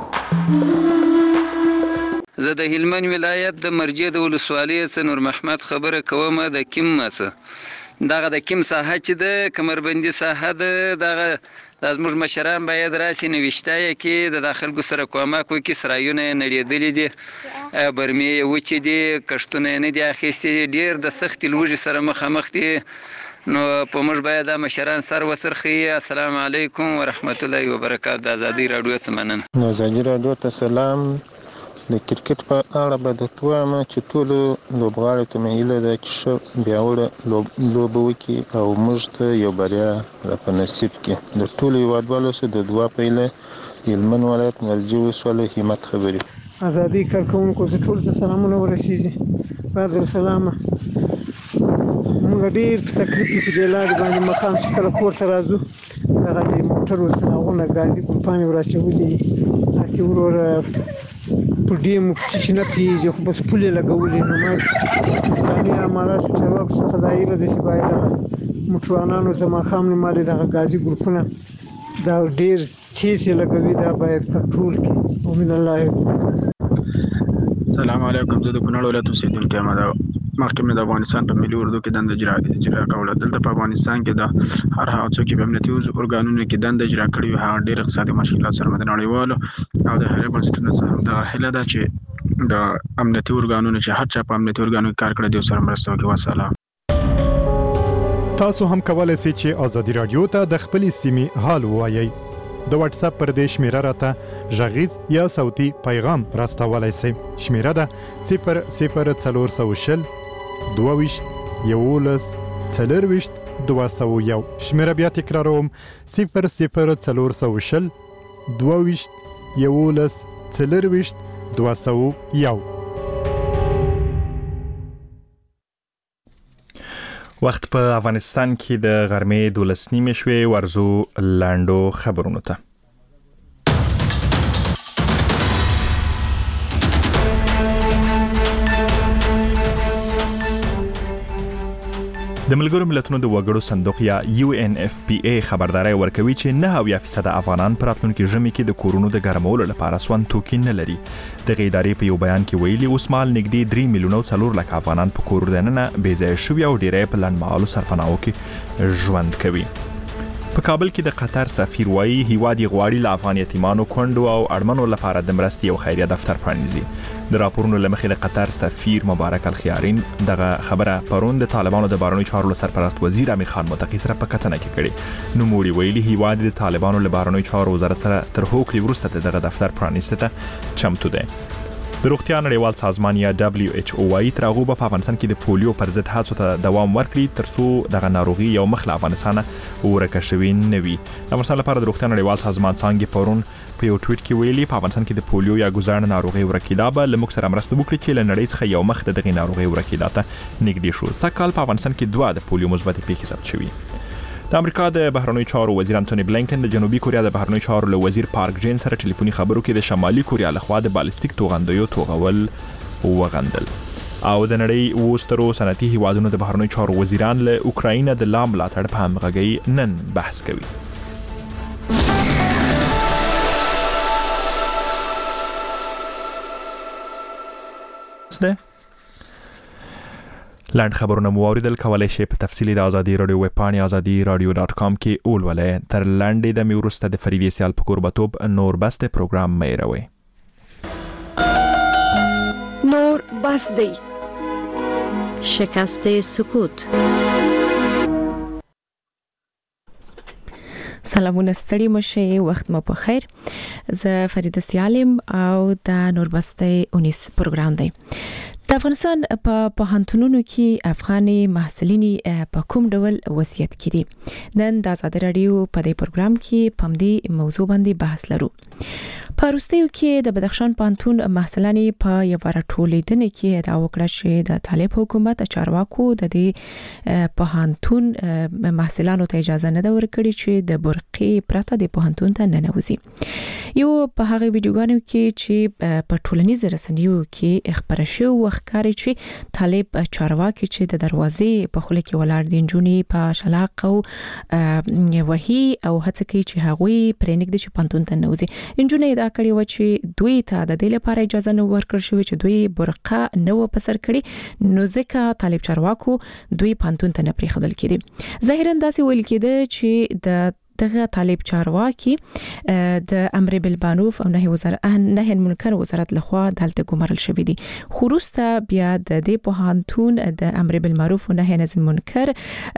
زه د هلمند ولایت د مرجې د ولسوالۍ څخه نور محمد خبره کوم. د کیم څه دغه د کیم ساحه چې د کمربندي ساحه دغه زموږ مشران باید راسي نوښتای کې د خلکو سره کومک وکړي. سرایونه نړېدلې دي، برمې وچې دي، کښتونه نه دي اخیستي، ډېر د سختې لوږې سره مخامخ دي. نو په موږ باید دا مشران سر وسرخي. السلام علیکم ورحمت الله وبرکاته. د ازادي راډیو څخه مننه.
ازادي راډیو ته سلام. د کرکټ په اړه به درته وایم چې ټولو لوبغاړو ته مې هیله ده چې ښه پیاوړې لوبه وکړي او موږ ته یو بریا راپه نصیب کړي. د ټولو هیوادوالو سره د دعا په هیله هلمند ولایت مرجې ولسوالۍ همت خبرې.
ازادي کارکوونکو ته ټولو ته سلامونه ورسیږي. بعد السلامه. موږ ډېر په تکلیف په دې لارې باندې مقام چې کله کور ته راځو دغه د موټرو څراغونه ګازي کمپانۍ ور اچولي ورور په ډیم چې نه پیږي خو بس پولې لګولې. نو ما اسلامي اماراتو چارواکو څخه دا هیله ده چې باید موټروانانو ته ماښام نیمالې دغه ګازي ګروپونه دا ډېر تیز یې لګوي دا باید کنټرول کړي. ومن الله.
سلام علیکم. زه د کونړ ولایت اوسېدونکی یم. مخکې مې د افغانستان په ملي اردو کې دنده اجرا کوله. دلته په افغانستان کې د هر هغه څوک چې په امنیتي ارګانونو کې دنده اجرا کړې وي هغه ډېر اقتصادي مشکلات سره د نړیوالو او د هغې بنسټونو څخه دغه هیله ده چې د امنیتي ارګانونو چې هر چا په امنیتي ارګانونو کې کار کړی دی ورسره مرسته وکړي. وسلام.
تاسو هم کولای شئ چې ازادي رادیو ته د خپلې سیمې حال ووایئ. د واتس اپ پر دې شمیره راته غږیز یا صوتي پیغام راستولای شئ. شمیره ده 00420
22 11 40 201. شمیره بیا تکراروم 00420 22 11 40 201.
وخت په افغانستان کې د غرمې 12 شوي ورزو لاندو خبرونو ته. د ملګرو ملتونو د وګړو صندوق یا UNFPA خبرداري ورکوي چې 90% افغانان په راتلونکي ژمي کې د کورونو د ګرمولو لپاره سون توکي نه لري. د ادارې په یو بیان کې ویلي اوس مال نږدې 3 میلیونه 4 لک افغانان په کور دننه بې ځای شوي او ډیری په لنډمهالو سرپناهو کې ژوند کوي. په کابل کې د قطر سفیر وایي هیواد یې غواړي له افغان یتیمانو کونډو او اړمنو لپاره د مرستې او خیریه دفتر پرانیزي. د راپورونو له مخې د قطر سفیر مبارک الخيارین دغه خبره پرون د طالبانو د بهرنیو چارو سرپرست وزیر امیر خان متقی سره په کتنه کې کړې. نوموړي ویلي هیواد د طالبانو له بهرنیو چارو وزارت سره تر هوکړې وروسته دغه دفتر پرانیسته ته چمتو دی. د روغتیا نړیوال سازمان یا WHO وايي تر هغه په افغانستان کې د پولیو پر ضد هڅو ته دوام ورکړي ترڅو دغه ناروغي یو مخ له افغانستان ورکه شوی نه وي. د افغانستان لپاره د روغتیا نړیوال سازمان څنګه پرون په یو ټویټ کې ویلي په افغانستان کې د پولیو یا ګزارنه ناروغي ورکیدا به لمک سره مرسته وکړي چې له نړۍ څخه یو مخ دغه ناروغي ورکیدا ته نږدې شو. سکهال په افغانستان کې 2 د پولیو مثبت پیښې ثبت شوي. د امریکا د بهرنیو چارو وزیر انټونی بلینکن د جنوبي کوریا د بهرنیو چارو له وزیر پارک جین سره ټلیفوني خبرو کې د شمالي کوریا لخوا د بالستیک توغندیو توغول وغندل. او د نړۍ وسترو صنعتي هیوادونو د بهرنیو چارو وزیران له اوکراین د لام ملاتړ په همغږي نن بحث کوي. لاند خبرونه مو اوریدل کولای شئ په تفصیلی د ازادي رادیو ویب پاڼې azadi-radio.com کې اولولې تر لاندې د میورسته د فریدي سیال په قربتوب نور بس د پروګرام مېروي.
نور بس دی شکست سکوت. سلامونه ستړي مشه وخت مو په خیر. زه فریده سیالم او د نور بس د 19 پروګرام دی. د افغانستان په پوهنتونونو کې افغاني محصلینی په کوم ډول وضعیت کې دي؟ نن د ازادي رادیو په دې پروګرام کې په دې موضوع باندې بحث لرو. په وروستیو کې د بدخشان پوهنتون محصلانی په یو راټولیدنه کې ادعا وکړه چې د طالب حکومت چارواکو د دې پوهنتون محصلانو ته اجازه نه ورکړي چې د برقې پرته د پوهنتون ته ننوځي. یو په هغه ویډیوګانو کې چې په ټولنیز رسنیو کې خبره شو وښکاري چې طالب چارواکي چې د دروازې په خوله کې ولاړ دي جونی په شلاق او وਹੀ او هڅه کوي چې هغوی پرېنګ د پوهنتون ته ننوځي. انجونې دا کړی و چې دوی ته د دې لپاره اجازه نه ورکړل شوې چې دوی برقه نه و پسر کړي نو ځکه طالب چارواکو دوی پوهنتون ته نه پریښودل کېدي. ظاهرا داسې ویل کېده چې د دغه طالب چارواکي د امر بالمعروف او نهي المنکر وزارت لخوا دلته ګمارل شوې دي. خو وروسته بیا د دې پوهنتون د امر بالمعروف او نهي المنکر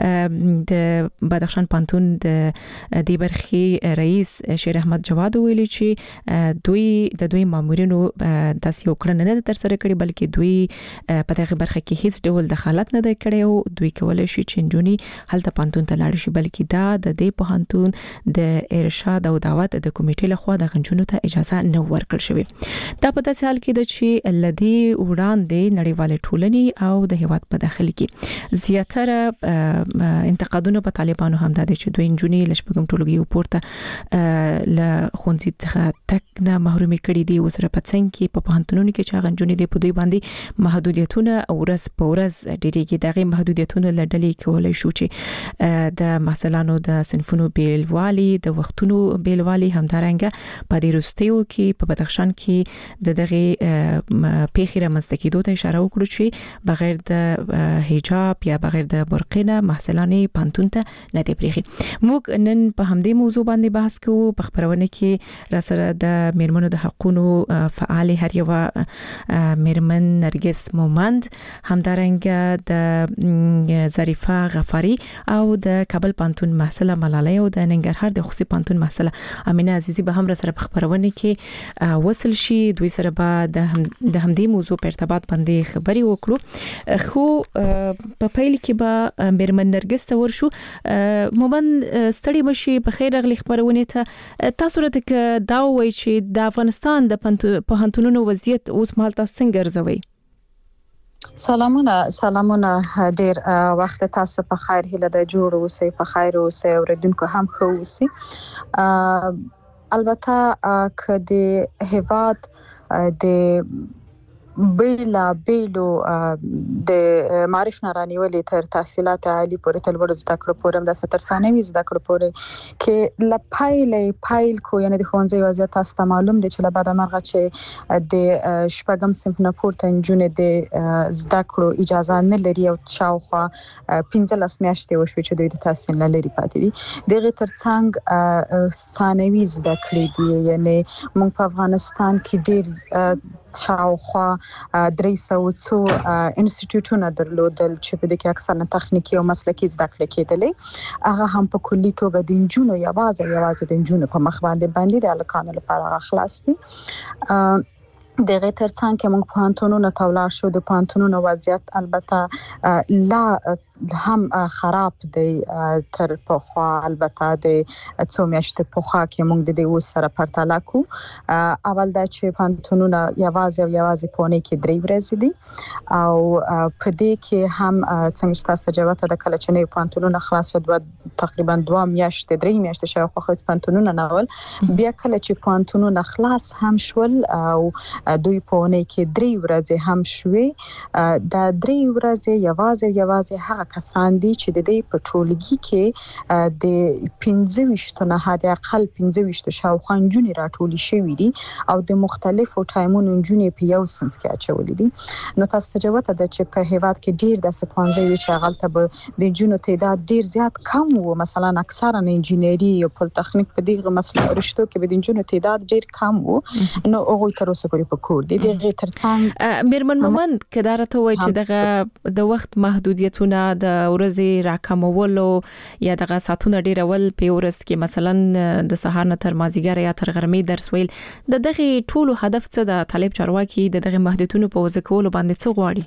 د بدخشان پوهنتون د دې برخې رئیس شیر احمد جواد ویلي چې دوی مامورینو داسې یو کړنه نه تر سره کړې بلکې دوی په دغه برخه کې هیڅ ډول دخالت نه کړی او دوی کولای شي چې جونی هلته پوهنتون ته لاړ شي بلکې دا د دې پوهنتون د ارشاد او دعوت د کمیټې لخوا د غنجونو ته اجازه نه ورکړل شوې. دا په داسې حال کې د چې لدی وړاندې نړیوال ټولنې او د هیواد په داخل کې زیاتره انتقادونه په طالبانو هم د چې دوی جونی لشبګم ټولګي پورته ل خونځي ته تک نه محرومي کړي دي او سره په څنګه کې په پوهنتونونو کې چې غنجونی د په دوی باندې محدودیتونه او ورځ په ورځ ډېریږي. دغه محدودیتونه لړلې کولای شو چې د محصلانو د صنفونو بیلوالی د وختونو بیلوالی همدارنګه په دې وروستیو کې په بدخشان کې د دغه پیښې رامنځته کېدو ته اشاره وکړو چې بغیر د حجاب یا بغیر د برقې نه محصلانې پوهنتون ته نه دی پریښي. موږ نن په همدې موضوع باندې بحث کوو. په خبرونه کې را سره د میرمنو د حقوقو فعال هر یو میرمن نرګس مومند همدارنګه د ظریفه غفاری او د کابل پوهنتون محصله ملاله او د د ننګرهار د خصوصي پانتون محصله امینه عزیزي به هم سره په خبرونه کې وصل شي دوی سره به د همدې موضوع په ارتباط باندې خبري وکړو خو په پیل کې به میرمن نرګس ته ورشو مومن ستړي مشي په خیر غلي خبرونه ته تاسو راته دا وایي چې د افغانستان د پوهنتونونو وضعیت اوس مهال تاسو څنګه ارزوي
سلامونه ډیر وخت تاسو په خیر هله د جوړ اوسئ په خیر اوسئ اوریدونکو هم ښه اوسئ البته کدي هیواد د بیلو د معرف نارانیولې تر تحصیلات عالی پورې تل ورځ زده کړو پورم د ستر ثانوي زده کړو پورې کې لپایل کو یعنی د خونځي وضعیت تاسو معلوم دي چې له بعد مرغه چې د شپږم صنف نه پورته انجونې د زده کړو اجازه نه لري او شاوخوا 15 میاشتې وشوي چې دوی د تحصیل نه لري پاتې دي دغه ترڅنګ ثانوي زده کړې دي یعنی موږ په افغانستان کې ډیر شاوخوا 300 انسټیټیوټونه درلودل چې په دې کې اکثره تخنیکی او مسلکی زده کړې کېدلې هغه هم په کلی توګه د انجونو یوازې د انجونو په مخ باندې د الکانو لپاره خلاص دي دغه ترڅنګ کې موږ پوهنتونونو ته ولاړ شو د پوهنتونونو وضعیت البته لا هم خراب دی تر پخوا البته د څو میاشتې پخوا کې موږ د دې اوس سره پرتله کو اول دا چې پوهنتونونو یوازې پونه کې 3 ورځې دي او په دې کې هم څنګه تاسو جواب ته د کله چې نه پوهنتونونو خلاص شو تقریبا 2 میاشتې 3 میاشتې شاوخوا خو پوهنتونونو ناول بیا کله چې پوهنتونونو خلاص هم شول او دوی پونه کې 3 ورځې هم شوې د 3 ورځې یوازې هغه کسان دي چې د دې په ټولګي کې د 15 نه حد اقل 15 شاوخوا نجونې راټولې شوې دي او د مختلفو ټایمونو نجونې په یو صنف کې اچولې دي نو تاسو ته جواب ده چې په هیواد کې ډیر د سپانځي چې غلطه به د نجونو تعداد ډیر زیات کم وو مثلا اکثره انجینری او پولیټیکنیک په دغه مسله رشتو کې به د نجونو تعداد ډیر کم وو نو هغه تر اوسه پورې په کور دي دغه ترڅنګ
میرمن مومن کدارته وای چې دغه د وخت محدودیتونه د ورځې راکمولو یا دغه ساتونه ډیرول په ورځ کې مثلا د سهار نه تر مازیګر یا تر غرمې درس ویل د دغه ټولو هدف څه د طالب چارواکي د دغه محدودیتونو په وضع کولو باندې څه غواړي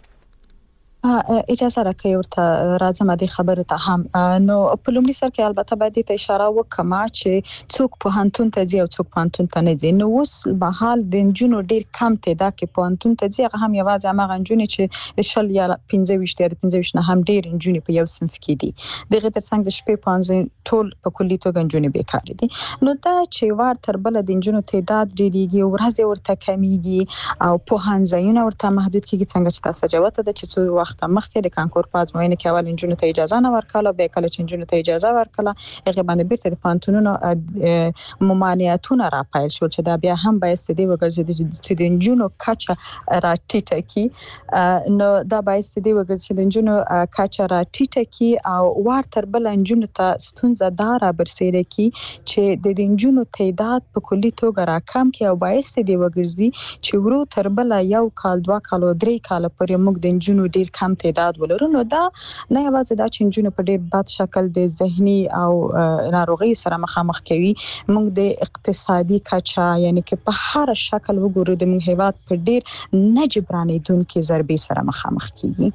اجازه راکړئ ورته راځم د خبره ته هم نو په لومړي سر کې البته باید ته اشاره وکم چې څوک په هانتون ته ځي او څوک په هانتون ته نه ځي نو اوس بهال د جنونو ډیر کم تعداد کې په هانتون ته ځي هغه هم یوازې هغه جنونې چې د شل یا 15 یا 15 نه هم ډیر جنونې په یو صنف کې دي دغه ترڅنګ د شپې 15 ټول په کلی توګه جنونې بیکار دي نو دا چې وار تر بل د جنونو تعداد ډیریږي ورځ ورته کمیږي او په هانځایونه ورته محدود کیږي څنګه چې تاسو جواب ته چې څو وخت مخکې د کانکور په ازموینه کې اول انجونو ته اجازه نه ورکاله به کله چې انجونو ته اجازه ورکاله هغه باندې بیرته د پانتونونو ممانعتونه راپایل شو چې دا بیا هم به استدی وګرځي چې د انجونو کچه را ټیټه کی نو دا به استدی وګرځي چې د انجونو کچه را ټیټه کی او ور تر بل انجونو ته ستونزه دار برسېره کی چې د انجونو تعداد په کلی توګه را کم کی او به استدی وګرځي چې ورو تر بل یو کال 2 کال 3 کال پورې موږ د انجونو ډیر کم تعداد ولرو نو دا نه یوازې دا چې انجونو په ډیر بد شکل د ذهني او ناروغي سره مخامخ کوي موږ د اقتصادي کچا یعنی کې په هر شکل وګورو د موږ هیواد په ډیر نجبرانیدونکو ضربې سره مخامخ کیږي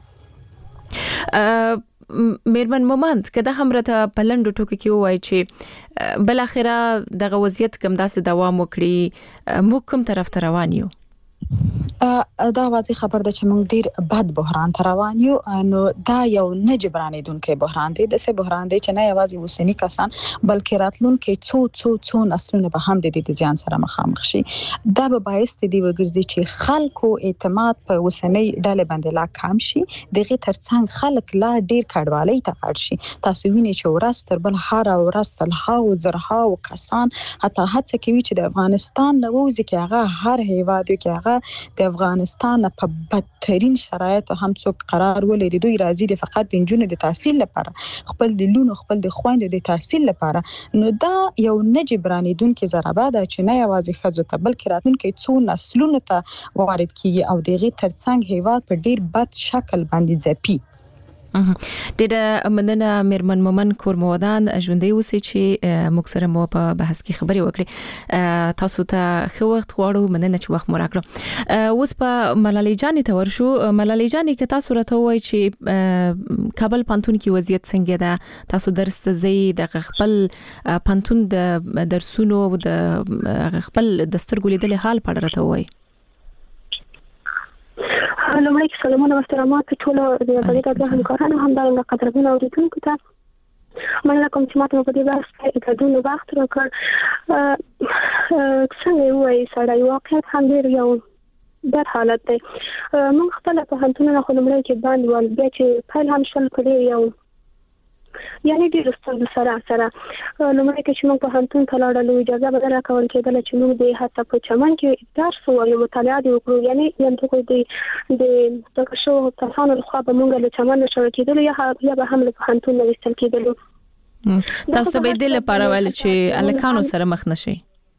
میرمن مومند کده هم راته پلند ټوکی کې وای چې بل اخره دغه وضعیت کوم داسې دوام وکړي موږ کوم طرف ته روان یو
دا واضح خبر ده چې موږ ډیر بد بحران ته روان یو نو دا یو نجبرانیدونکو بحران دی د څه بحران دی چې نه یوازې وسنی کسان بلکې راتلونکو څو نسلونه به هم د دې ځان سره مخامخ شي دا به باعث دی وګرځي چې خلکو اعتماد په وسنی ډلې باندې لا کم شي دغه ترڅنګ خلک لا ډیر کډوالۍ ته اړ شي تاسو وینئ چې ورځ تر بل هر ورځ سلهاو زرهاو کسان حتی هڅه کوي چې د افغانستان نه وځي کې هغه هر هیواد کې هغه د افغانستان په بدترین شرایطو هم څوک قرار ولري دوی راځي د فقط د انجونو د تحصیل لپاره خپل د لونو خپل د خويندو د تحصیل لپاره نو دا یو نجبرانیدونکو ضربه ده چې نه یوازې خزو ته بلکې راتلونکي څو نسلونو ته وارد کیږي او دغه ترڅنګ هیواد په ډیر بد شکل باندې ځپي
د مننه مرمن مومن کورمودان ژوندۍ اوسې چې موږ سره مو په بحث کې خبرې وکړې تاسو ته خو وخت غواړو مننه چې وخت مو راکړو اوس په ملالۍ جانې ته ورشو ملالۍ جانې که تاسو راته وایي چې کابل پانتون کې وضعیت څنګه ده تاسو درس ته ځئ د خپل پانتون د درسونو د خپل دستور ګلیدل حال په اړه راته وایي
لومړی سلامونه واسترامات ټول د غړي د همکارانو همدارنګه قدرمن اوریدونکو ته مننه کوم چې ماته په دې بحث کې د دونو وخت راکړ څنګه وایي سړی واقعیت هم ډېر یو بد حالت دی موږ خپل په هنتونه خو لومړی کې باندې ول بیا چې فایل هم شل کړی یو یعنی ډېر ستاسو سره لومړی کې چې موږ په هنتون ته لاړو اجازه به راکول کېدل چې موږ د حتی په چمن کې درس وایو مطالعه وکړو یعنی یم د تاسو کسانو خو به موږ له چمن شروع کېدل یا به هم له هنتون نه وستل کېدل
تاسو به د لپاره ول چې الکانو سره مخ نشي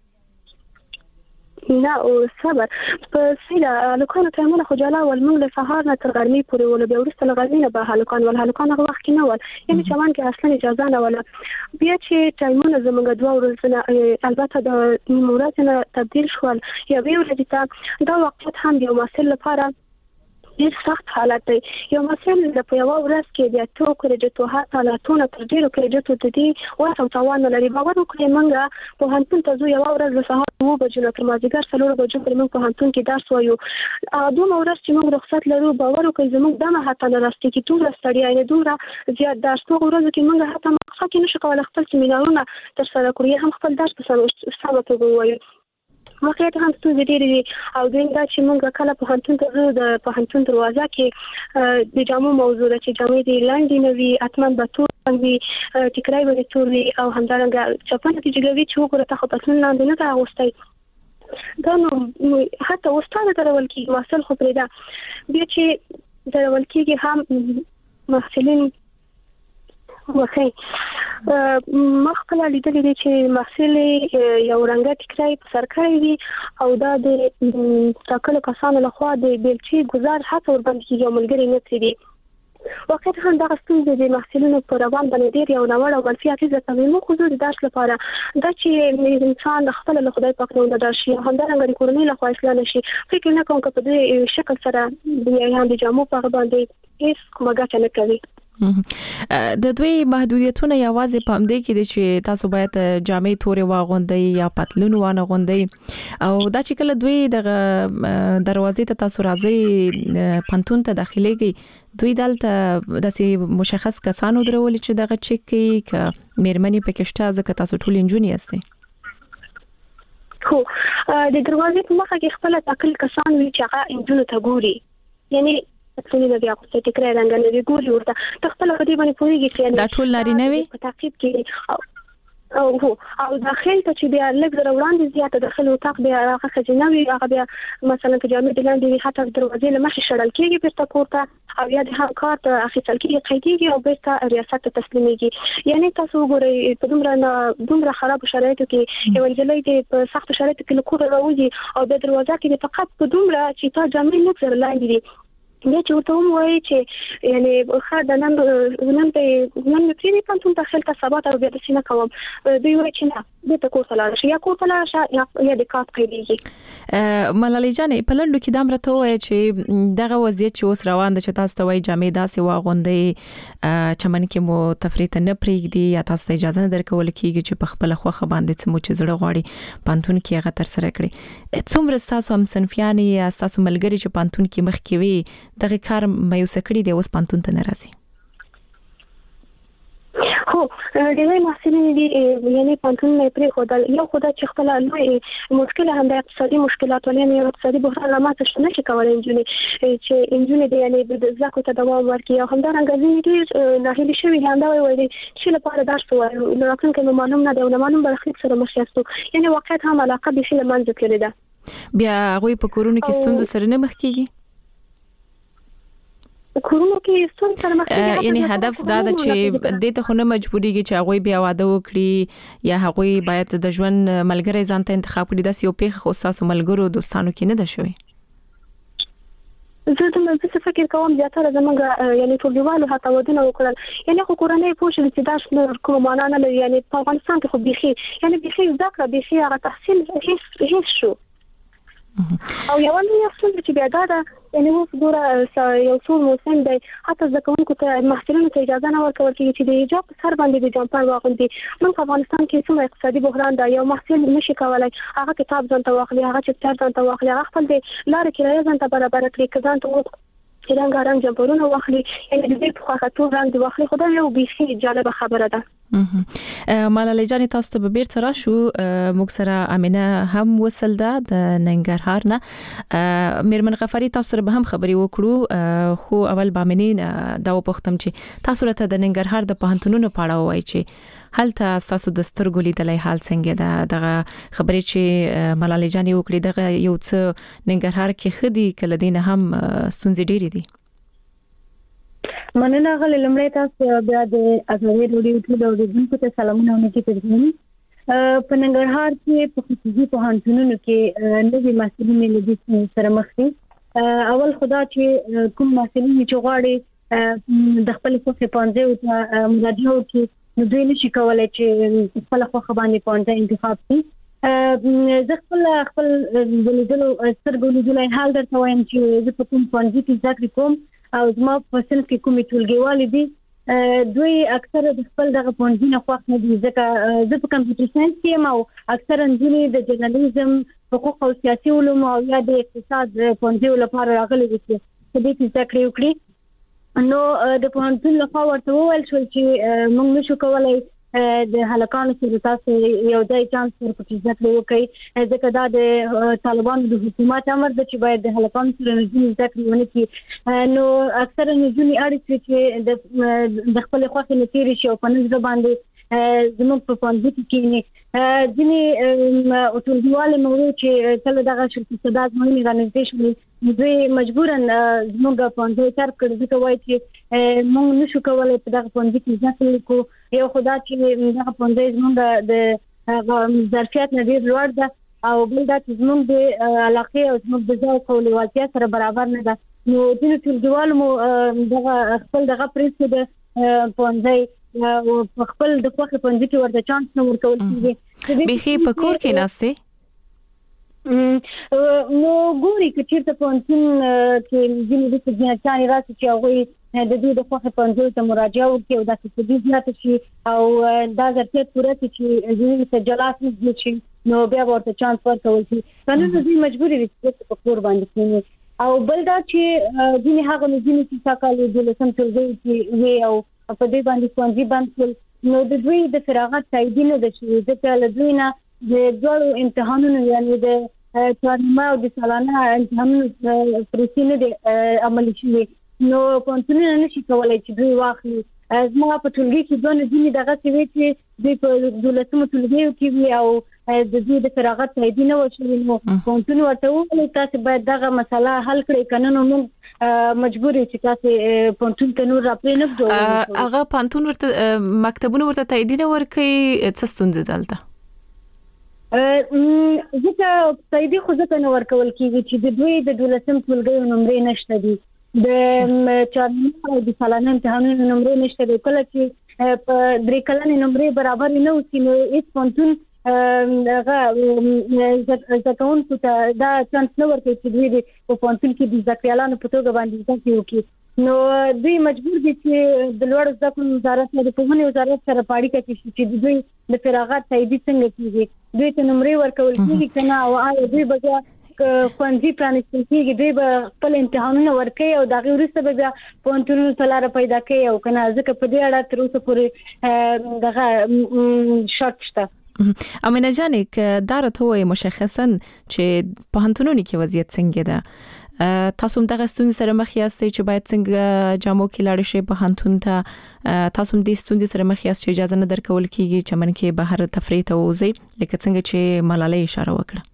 نه او صبر په سیده لکانو ته موږ خو جلا ول موږ له سهار نه تر غرمې پورې ول بیا ورسته لغرمې نه به هلکان هغه وخت کې نه ول یعنی چمن کې اصلا اجازه نه ول بیا چې ټایمونه زموږ دوه ورځې البته د مورات نه تبدیل شول یا وی ورته دا وخت هم یو مسل لپاره ډېر سخت حالت دی یو مسل د په یو ورځ کې د تو کریډټو هاته لا تونه تر ډیرو کریډټو ته دی واسو توان لري باور وکړئ موږ په هنتون ته زو یو ورځ د سهار 2 بجو تر مازیګر 4 بجو پورې موږ په هنتون کې درس وایو دوه ورځ چې موږ رخصت لرو باور وکړئ زموږ دمه حتی نه راستي کې ټول ستړیا نه دوره زیات درس په ورځ کې موږ حتی مخه کې نشو کولای خپل سیمینارونه تر سره کړو هم خپل درس په سمه توګه وایو واقعیت هم ستونزې ډېرې دي او دویم دا چې موږ کله په هنتون ته ځو د په هنتون دروازه کې د جامو موضوع ده چې جامې دې لاندې نه وي اتمن به تور وي ټیکرای به تور وي او همدارنګه چپنه چې جګوي چې وګوره ته خو پتلون لاندې نه ته اغوستی دا نو حتی استاد درول کېږي واصل خو پرې ده بیا چې درول کېږي هم محصلین وخی مخکل لیدل دي چې محصل یو رنګه ټیکرای په سر کړی وي او دا د تاکل کسانو لخوا د بیلچې گزار هڅه ور باندې کیږي ملګری نه تری وخت هم دا ستونزې د محصلینو پر روان باندې ډیر یو نوړ او منفي اغیزه کوي مو خو د درس لپاره دا چې انسان خپل له خدای پاک نه د درس هم دا رنګ کورنۍ له خوا اصلاح نشي فکر نه کوم چې په دې شکل سره د یان د جامو په باندې هیڅ کومه ګټه نه کوي
د دوی محدودیتونه یوازې په همدې کې دي چې تاسو باید جامې تورې واغوندئ یا پتلون وانه غوندئ او دا چې کله دوی د دروازې ته تاسو راځي پانتون ته داخليږي دوی دلته د مشخص کسانو درول چې دغه چک کوي ک میرمنې پکشته ځکه تاسو ټول انجونی یاستئ
خو د دروازې په مخه کې خپل تاکل کسان وی چې هغه انجونو ته ګوري یعنی څنګه د بیا په ټیکرای رنګ نه ګوري ورته تخپل غدي باندې پوریږي چې
دا ټول لري نه وي
په تعقیب کې او داخل ته چې بیا لږ وړاندې زیاته داخل وتاق بیا هغه خجنوي هغه بیا مثلا چې جامې د لاندې حتی دروازې له مخې شړل کېږي بیرته کوړه او یا د هر کار ته اخیستل کېږي او بیرته ریاست ته تسلیمېږي یعنی تاسو وګورئ په دومره خراب شرایطو کې یو انجلۍ په سخت شرایطو کې له کوره راوځي او د دروازه کې فقط په دومره چې تا جامې نه سره لاندې دي بیا چې ورته وایي چې یعنی خا د نن په پانتون ته خلک ثبات او بیا د سینه کوم دوی وایي چې نه د کوټه لاړ شي یا کوټه لاړ شي یا د کاټ کوي
ملالۍ جانې په لندو کې دام راته وایي چې دغه وضعیت چې اوس روان ده چې تاسو ته وایي جامې داسې واغوندئ چمن کې مو تفریط نه پریږدي یا تاسو ته اجازه نه درکول کیږي چې په خپل خوخه باندې څه مو چې زړه غواړي پانتون کې هغه تر سره کړي څومره تاسو هم صنفيان یا تاسو ملګری چې پانتون کې مخ کې وي دغه کار مایوس کړی دی اوس پانتون ته ناراضي
خو د وی محصلین دي یعنی پانتون نه پرې خدای یو خدای چې خپل لوی مشکله هم د اقتصادي مشکلات ولې یو اقتصادي بحران لامل څه نه کولای انجونی دي یعنی د زکو ته دوام ورکړي او هم دا رنګ دي نه هلي شوی هم دا وایي چې لپاره درس وایي نو راکن معلوم نه دی نو معلوم برخلیک سره مخ یاستو یعنی واقعیت هم علاقه به شي لمنځه کړی ده
بیا غوي په کورونو کې ستوندو سره نه مخ کیږي
کورونو کې ستون سره مخ کیږي
یعنی هدف دا ده چې د ته خونه مجبوريږي چې هغه بیا واده وکړي یا هغه باید د ژوند ملګری ځان ته انتخاب کړي د یو پیخ خو تاسو ملګرو دوستانو کې نه ده شوی
زه د څه فکر کوم زیاتره زمونږ یعنی ټولګیوالو هڅه ودونه وکړل یعنی خو کورنۍ پوه شول چې دا څه کوم معنا نه لري یعنی په افغانستان کې خو بيخي یعنی بيخي ذکر بيخي هغه تحصیل هیڅ شو او یو نه یو چې بیا دا یعنی اوس ګوره یو څو موسم دی حتی ځکهونکو ته محصلینو ته اجازه نه ورکول کېږي چې د حجاب په سر باندې د جامپر واغوندي موږ په افغانستان کې څومره اقتصادي بحران دی یو محصل نشي کولای هغه کتاب ځان ته واخلي هغه چپټر ځان ته واخلي هغه خپل د لارې کرایه ځان ته برابر کړي که ځان ته رنګارنګ جمپرونه واخلي یعنی د دې په خاطر ټول رنګ دی واخلي خدای یو بيخي جالب خبره ده
ملالۍ جان تاسو ته به بیرته راشو موږ سره امینه هم وصل ده د ننګرهار نه میرمن غفاری تاسو سره به هم خبري وکړو خو اول بامنین دا وپختم چې تاسو راته د ننګرهار د پوهنتونونو په اړه وایي چې هلته تاسو د سترګو لیدلای حال څنګه ده دغه خبرې چې ملالۍ جان وکړي دغه یو څه ننګرهار کې خدي کله دین هم ستونزې ډېری دي
مننه غل لمړی تاسو بیا د ازادي رادیو ټول اوریدونکو ته سلامونه ونکي ترجمه په ننګرهار کې په خصوصي پوهنتونونو کې نوي محصلین له سره مخ دي اول خدا چې کوم محصلین چې غواړي د خپل څه پانځه او مراجعه وکړي نو دوی نشي کولای چې خپل خو باندې پانځه انتخاب کړي زه خپل ولودلو سترګو لیدلای حال درته وایم چې زه په کوم پانځه کې ذکر کوم او زما په صنف کې کومې ټولګیوالې دي دوی اکثر د خپل دغه پوهنځي خوښ نه دي ځکه زه په کمپیوټر ساينس کې یم او اکثر انځونې د جرنالیزم حقوق او سیاسي علوم او یا د اقتصاد پوهنځي لپاره راغلي دي چې دې ذکر وکړي نو د پوهنتون له خوا ورته وویل شو چې موږ نشو کولای د هلکانو سره تاسو یو ځای چانس ورکړئ چې ذکر وکړي ځکه دا د طالبانو د حکومت امر دی چې باید د هلکانو سره نجونې ذکر ونه کړي نو اکثر نجونې اړ چې د خپل خوښې نه تیری شي او په نظر باندې زموږ په پوهنځي کې ځینې ټولګیوال موږ چې کله دغه شرکت صدات مهمه غنځې شو دوی مجبورن زموږ پوهنځي تر کړی ځکه وایي چې موږ نشو کولای په دغه پوهنځي کې ځکه کو یو خدای چې دغه پوهنځي زموږ د ظرفیت نه ډیر لوړ ده او بل دا چې زموږ د علاقې او زموږ د ځای او لیوالتیا سره برابر نه ده نو د ټولګیوال مو دغه خپل دغه پریس د پوهنځي او خپل د خوخه پنځه کې ورته چانس نه ورکول کیږي
بيخي په کور کې ناشته
نو ګوري چې چیرته پونتون چې ځینې د ځانچاني راسي چې هغه د دې د خوخه پنځه ته مراجعه وکړي او د تدریس نه شي او دا ظرفیت پوره چې ځینې سجلات نه شي نو بیا ورته چانس ورکول شي قانون دې مجبوري دي چې په کور باندې کېني او بل دا چې ځینې هغه ځینې چې ساکالو د لسم ټولګي وي او په دې باندې څنګه باندې نو د دوی د فراغت تایید نه د شي ځکه له دوی نه د دوه امتحانونو یعنی د چهارمه او د سالانه امتحانونو پروسې نه عملي شي نو پونتونه نشي کولای چې دوی واخلي زما په ټولګي کې دوه ځینې دغه څه چې دوی په دولتمو ټولګیو کې وي او د دې د فراغت تایید نه وشي نو پونتونه ورته وایي تاسو باید دغه مسله حل کړئ کنه نو مجبورې چې تاسو پونتون ته نور راپرې نه جوړوي
هغه پونتون ورته مکتبونه ورته تایید نه ورکړي څه ستونزه دلته
ځکه تایید خو ځکه نه ورکول کیږي چې د دوی د دولتم ټولګي نمرې نشته دي د چارمه او د سالانه امتحانونو نمرې نشته دي کله چې په درې کلنې نمرې برابر نه وسی نو هیڅ پونتون هغه ځکهون ته دا چانس نه ورکوي چې دوی په پونتون کې د ځکیالانو په توګه باندې ځکه وکړي نو دوی مجبور دي چې د لوړ زده کړو وزارت د پوهنې وزارت سره پاړیکه کوي چې دوی د فراغت تایید څنګه کیږي دوی ته نمرې ورکول کیږي کنه او آیا دوی به خوندې پرانستل کیږي دوی به خپل امتحانونه ورکوي او دغه وروسته به پونتونو تلاره پیدا کوي او کنه ځکه په دې اړه تر اوسه پورې دغه شرط شته
امینه جان دا راته وایي مشخصا چې په هنتونونو کې وضعیت څنګه ده تاسو هم دغه ستونزې سره مخ یاستئ چې باید څنګه جامو کې لاړ شي په هنتون ته تاسو هم د ستونزې سره مخ یاست چې اجازه نه درکول کیږي چې من کې بهر تفریح ته وځي لکه څنګه چې ملالۍ اشاره وکړه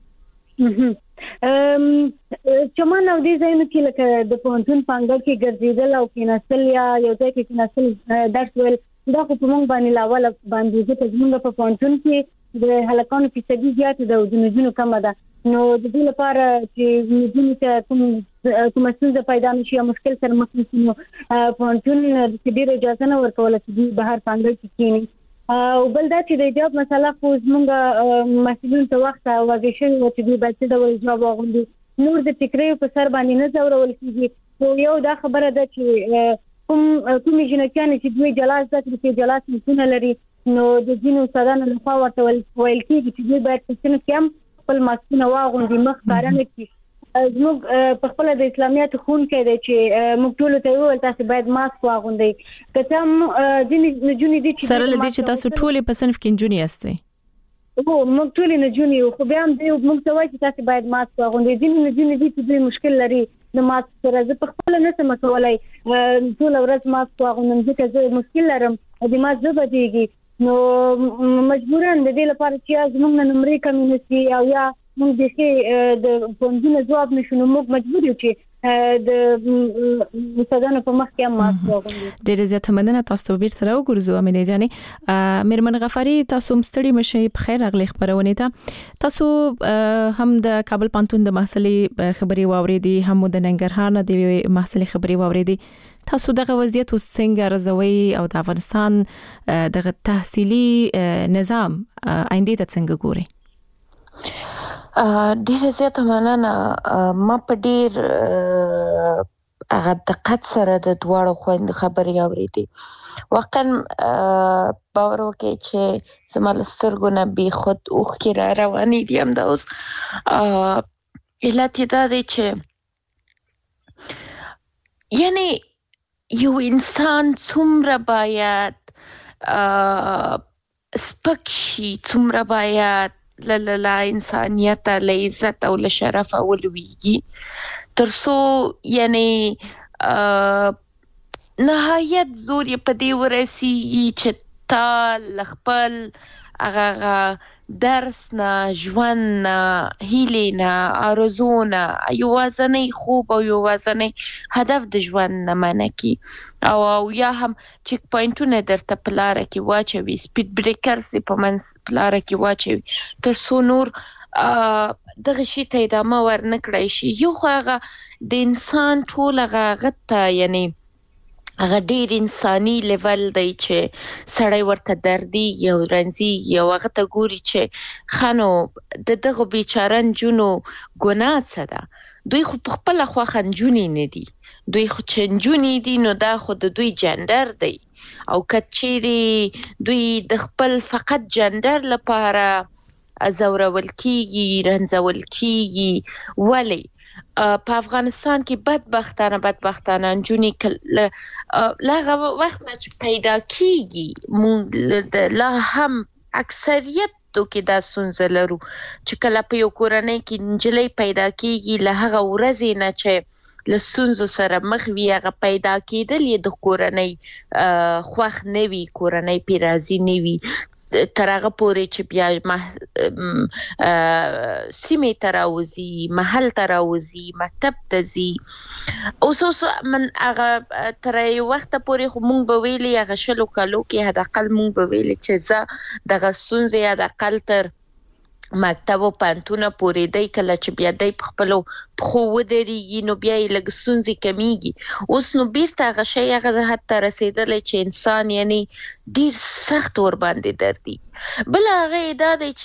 چمن او دې ځایونو کې لکه د پونتون پانګل کې ګرځیدل او کیناستل یا یو ځای کې کیناستل درس ویل دا خو په مونږ باندې لاول باندې چې موږ په پونتون کې د هلکانو فیصدي زیات ده او د نجونو کم ده نو د دې لپاره چې نجونې ته کوم کوم څه پیدا نشي یا مشکل سره مخ نشي نو پونتون د ډیر اجازه نه ورکول چې بهر څنګه کېنی او بل دا چې د جواب مسله خو زمونږ مسؤلین ته وخت واضح شوی و چې دوی باید د جواب واغوندي نور د فکرې په سر باندې نه ځورول کیږي خو یو دا خبره ده چې کومې جنکیانې چې دوی جلاس ذکر کې جلاس متونه لري نو د دینو استادانو لخوا ورته ویل کیږي چې دوی باید په سن کې هم خپل ماسکونه واغوندي مخ کارنه کړي زموږ په خپل د اسلامیت خون کې دی چې موږ ټول ته ویل تاسو باید ماسک واغوندئ که هم ځینې نجونې دي چې
سره لدی چې تاسو ټول په صنف کې نجونې یاستئ
او موږ ټول نجونې خو بیا هم دی موږ ته وایي چې تاسو باید ماسک واغوندئ ځینې نجونې دي چې دوی مشکل لري د ماسک سره زه په خپل نه سم کولای ټول ورځ ماسک واغوندم ځکه زه مشکل لرم د ماسک زه بدیږي نو مجبورن د دې لپاره چې زموږ نمبرې کمی نشي او یا موږ د پوندونو جواب نشو نو موږ مجبور یو چې د مستدانو په مخ کې ماسک واغوندو.
ډېر زیاته مننه تاسو ته بیرته راوګرځو امینه جانې میرمن غفاری تاسو مستړي مشي په خیر اغلی خبرونه ته تاسو هم د کابل پانتون د محصلي خبري واوریدي هم د ننګرهار نه د محصلي خبري واوریدي تاسو دغه وضعیت څنګه رضوي او د افغانستان دغه تحصیلي نظام آینده ته څنګه ګوري؟
ډیره زیاته مننه ما په ډیر هغه دقت سره د دواړو خويند خبرې اورېدې واقعا باور وکړئ چې زما له سترګو نه بې خود اوښکې را روانې دي همدا اوس علت یې دا دی چې یعنی یو انسان څومره باید سپک شي څومره باید لا انسانیت له عزت او له شرف ولويږي ترڅو یعنی نهایت زور یې په دې ورسیږي چې تا خپل هغه درس نه ژوند نه هیلې نه آرزو نه یوازینی خوب او یوازینی هدف د ژوند نه منع کی او یا هم چک پوینټونه درته په لاره کې واچوي سپیډ بریکرز په منځ په لاره کې واچوي تر څو نور دغه شی ته ادامه ورنکړی شي یو خو هغه د انسان ټول هغه ته یعنی هغه ډیر انساني لیول دی چې سړی ورته دردي یو رنځي یو هغه ته ګوري چې خانو د دغه بیچاره نجونو ګناه څه ده دوی خو په خپله خوښه نجونې نه دي دوی خو چې نجونې دي نو دا خو د دوی جنډر دی او که چیرې دوی د خپل فقط جنډر لپاره ځورول کیږي رنځول کیږي ولې په افغانستان کې بدبختانه نجونې لاغه وخت نه چې پیدا کیږي مونږ لا هم اکثریت کې دا ستونزه لرو چې کله په یو کورنۍ کې نجلۍ پیدا کیږي له هغه ورځې نه چې له ستونزو سره مخ وي هغه پیدا کېدل یې د کورنۍ خوښ نه وي کورنۍ پې راضي نه وي تر هغه پورې چې بیا سیمې ته راوځي محل ته راوځي مکتب ته ځي اوس من هغه تر یو وخته پورې خو مونږ به ویلي هغه شلو کالو کې حداقل مونږ به ویلي چې زه دغه ستونزې حداقل تر مکتب او پانتونه پورې دی کله چې بیا دی په خپلو پښو ودرېږي نو بیا یې لږ ستونزې کمیږي اوس نو بیرته هغه شی هغه حد ته رسېدلی چې انسان یعنی ډیر سخت ورباندې دردي بل هغه یې دا دی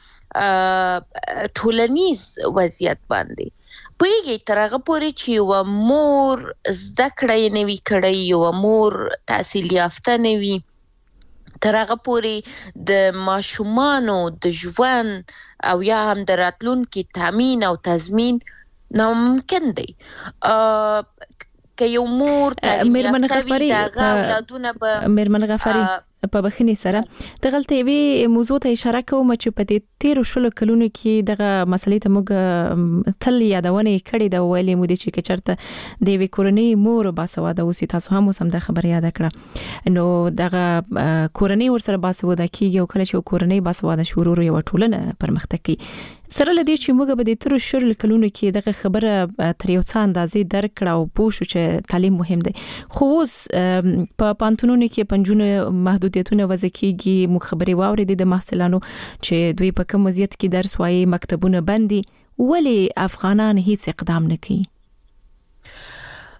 چې ټولنیز وضعیت باندې پوهېږئ تر هغه پورې چې یوه مور زده کړه یې نه وي کړی یوه مور تحصیل یافته نه وي تر هغه پورې د ماشومانو د ژوند او یا هم د راتلونکي تامین او تضمین ناممکن دی که یو مور تعلیم یافته وي د هغه اولادونه به
میرمن غفاری په بخښنې سره دغلته یوې موضوع ته اشاره کوم چې په دې 13 کلونو کې دغه مسلې ته موږ تل یادونه کړې ده ویلې مو دي چې چرته د یوې کورنۍ مور باسواده اوسي تاسو هم اوس هم د خبر یاد کړه نو دغه کورنۍ ورسره باسواده کیږي او کله چې کورنۍ باسواده شروع یو ټولنه پرمختګ کوي سره لدی چې موږ به د 13 کلونو کې دغه خبره تر یو څه اندازې درک کړه او پوه شو چې تعلیم مهم دی خو اوس په پانتونونو کې پنځونه محدودیتونه وضع کیږي مخبري واورېدې د محصلانو چې دوی په کوم وضعیت کې درس وایي مکتبونه بندي ولی افغانان هیڅ اقدام نه کوي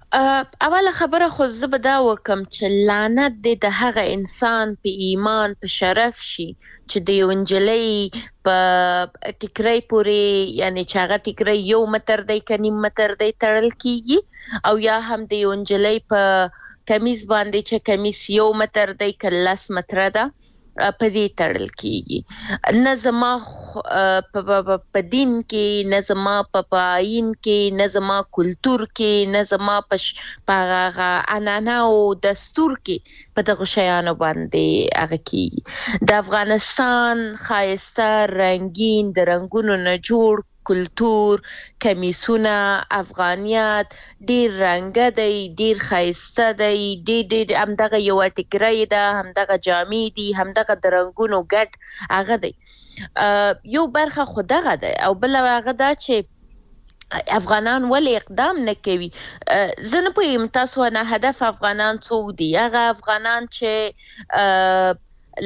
اوله خبره خو زه به دا وکم چې لعنت د هغه انسان په ایمان په شرف شي چې د یو نجلۍ په ټیکرۍ پورې یعنی چې هغه ټیکرۍ 1 متر دی که نیم متر دی تړل کیږي او یا هم د یو نجلۍ په کمیس باندې چې کمیس 1 متر دی که 10 متر ده په دې تړل کیږي. نه زما په دین کې، نه زما په آیین کې، نه زما کلتور کې، نه زما په عنعنه او دستور کې په دغه شیانو باندې هغه کیږي. د افغانستان ښایسته رنګین د رنګونو نه جوړ کلتور، کمیسونه، افغانیت ډیر رنګه دی، ډیر ښایسته دی، ډیر همدغه یو ټیکرۍ ده، همدغه جامې دي، همدغه د رنګونو ګډ هغه دی. یو برخه خو دغه دی او بل هغه دا چې افغانان ولې اقدام نه کوي. زه نه پوهیم تاسو نه هدف افغانان څوک دي. هغه افغانان چې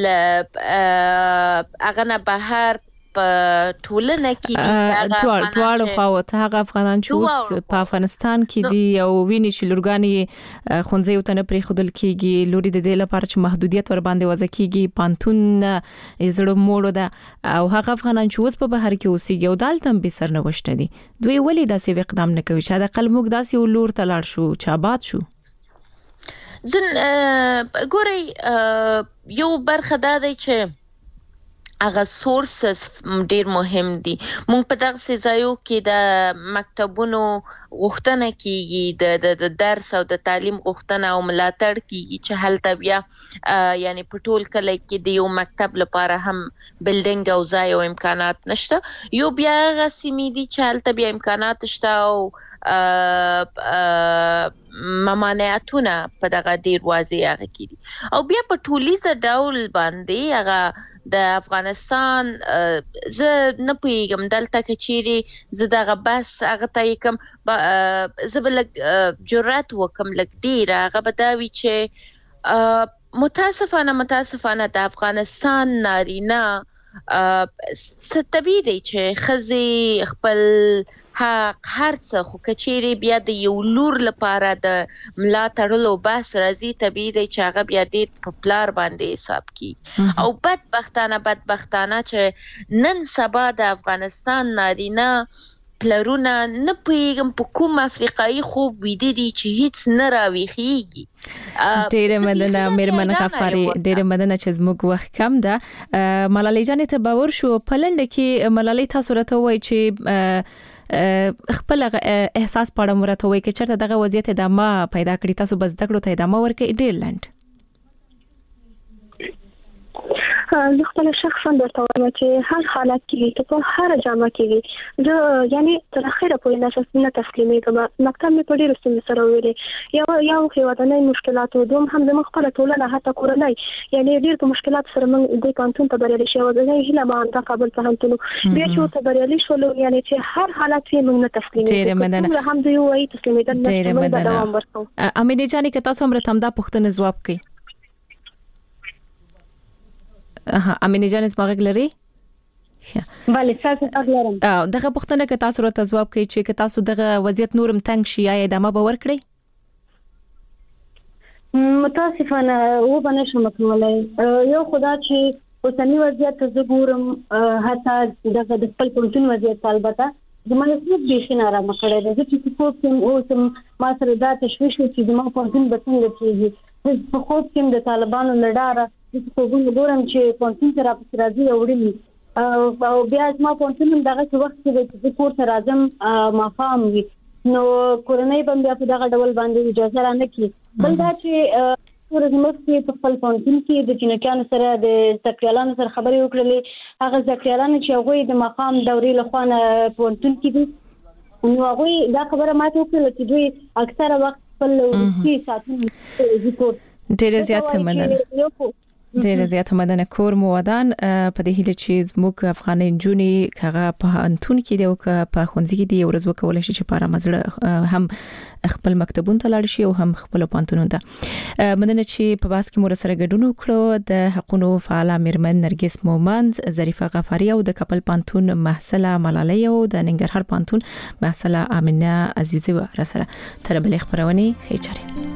هغه نه بهر په ټولنه کې
دواړو خواته هغه افغانان چې اوس په افغانستان کې دي او ویني چې لورګانې خونځې ته نه پرېښودل کېږي، لوري د دې لپاره چې محدودیت ور باندې وضع کېږي، پانتون زړه موړو ده او هغه افغانان چې اوس په بهر کې اوسېږي او دالته هم بې سرنوشته دي، دوی ولې داسې اقدام نه کوي چې حداقل موږ داسې یو لور ته لاړ شو چې آباد شو؟
ګورئ یو برخه دا دی چې هغه سورسز ډیر مهم دي. مونږ په دغه ځایو کې د مکتبونو غوښتنه کیږي، د درس او د تعلیم غوښتنه او ملاتړ کیږي چې هلته بیا یعنی په ټول کلی کې د یو مکتب لپاره هم بلډینګ او ځای او امکانات نشته. یو بیا هغه سیمې دي چې هلته بیا امکانات شته او ممانعتونه په دغه ډیر واضح هغه کیږي. او بیا په ټولیزه ډول باندې هغه د افغانستان زه نه پوهیږم دلته که چیرې زه دغه بس هغه ته کوم زه به لږ جرأت وکم لږ ډیر هغه به دا وي چې متاسفانه د افغانستان نارینه طبیعي دی چې ښځې خپل حق هر څه، خو کچېرې بیا د یو لور لپاره د ملا تړلو بحث راځي، طبیعي دی چې هغه بیا ډېر په پلار باندې حساب کیږي. او بدبختانه چې نن سبا د افغانستان نارینه پلرونه نه پوهېږم په کوم افریقایي خوب ویده دي چې هیڅ نه راویښېږي.
ډېره مننه مېرمن غفاري، ډېره مننه چې زموږ وخت کم ده. ملالۍ جانې ته باور شو په لنډه کې ملالۍ تاسو راته وایي چې خپل احساس پاړه مرته وای کې چرته دغه وضعیت ادامه پیدا کړی، تاسو بس دکړو ته ادامه ورکړئ. ډیر لند
زه خپل شخصا درته وایم چې هر حالت کې په هر جامه کې زه یعنی تر اخره پورې نه تسلیمېږم. مکتب مې په ډېرو ستونزو سره ویلې، یو هېوادنۍ مشکلاتو، دوم هم زموږ خپله ټولنه حتی کورنۍ یعنی ډېر په مشکلاتو سره موږ دې پوهنتون ته بریالي شوي. یوازینۍ هیله مه همدا کابل پوهنتون بیا چې ورته بریالي شولو یعنی چې هر حالت کې موږ نه تسلیمېږو. هم دوی وایي تسلیمېدل نشته، موږ به دوام ورکوو.
امینې جانې که تاسو هم راته همدا پوښتنه ځواب کړئ. امینې جان اسماغ لري؟
بله تاسو اغلرم.
دغه پوښتنه که تاسو راته ځواب کوي چې که تاسو دغه وضعیت نورم تنگ شي یا ادامه به ورکړئ؟
متاسفانه و به نشم کولی. یو خدا چې اوسنی وضعیت زه ګورم حتی دغه د خپل پوهنتون وضعیت البته زما هیڅ بیخي نارامه کړی دی. زه چې خوب کوم اوس ما سره دا تشویش و چې زما پوهنتون به څنګه کېږي. زه په خوب کې د طالبانو له ډاره خوبونه ګورم چې پوهنتون ته راځي او وړي او بیا زما پوهنتون هم دغه وخت کې چې کور ته راځم ماښام وي نو کورنۍ به بیا په دغه ډول باندې اجازه رانه کړي. بل دا چې ورځ مخکې په خپل پوهنتون کې د جنکیانو سره د زکریالانو سره خبرې وکړلې. هغه زکریالانو چې هغوی د ماښام دورې له خوا نه پوهنتون کې دي نو هغوی دا خبره ماته وکړله چې دوی اکثره وخت خپل وروستي ساعتونه ځي کور.
ډېره زیاته مننه. ډېر زیات مننه کور مودان په دې هیله چې زموږ افغاني جونی کغه په انتون کې دی او په خونځي کې دی ورځ وکول شي چې پاره مزړه هم خپل مکتبون ته لاړ شي او هم خپل پانتونون ته مننه چې په باس کې مور سره ګډون وکړو د حقوقو فعال میرمن نرګس مومند ظریفه غفاری او د کپل پانتون محسله ملالی او د ننګرهار پانتون محسله امینه عزیزی و را سره تر بل خبرونه خیچاري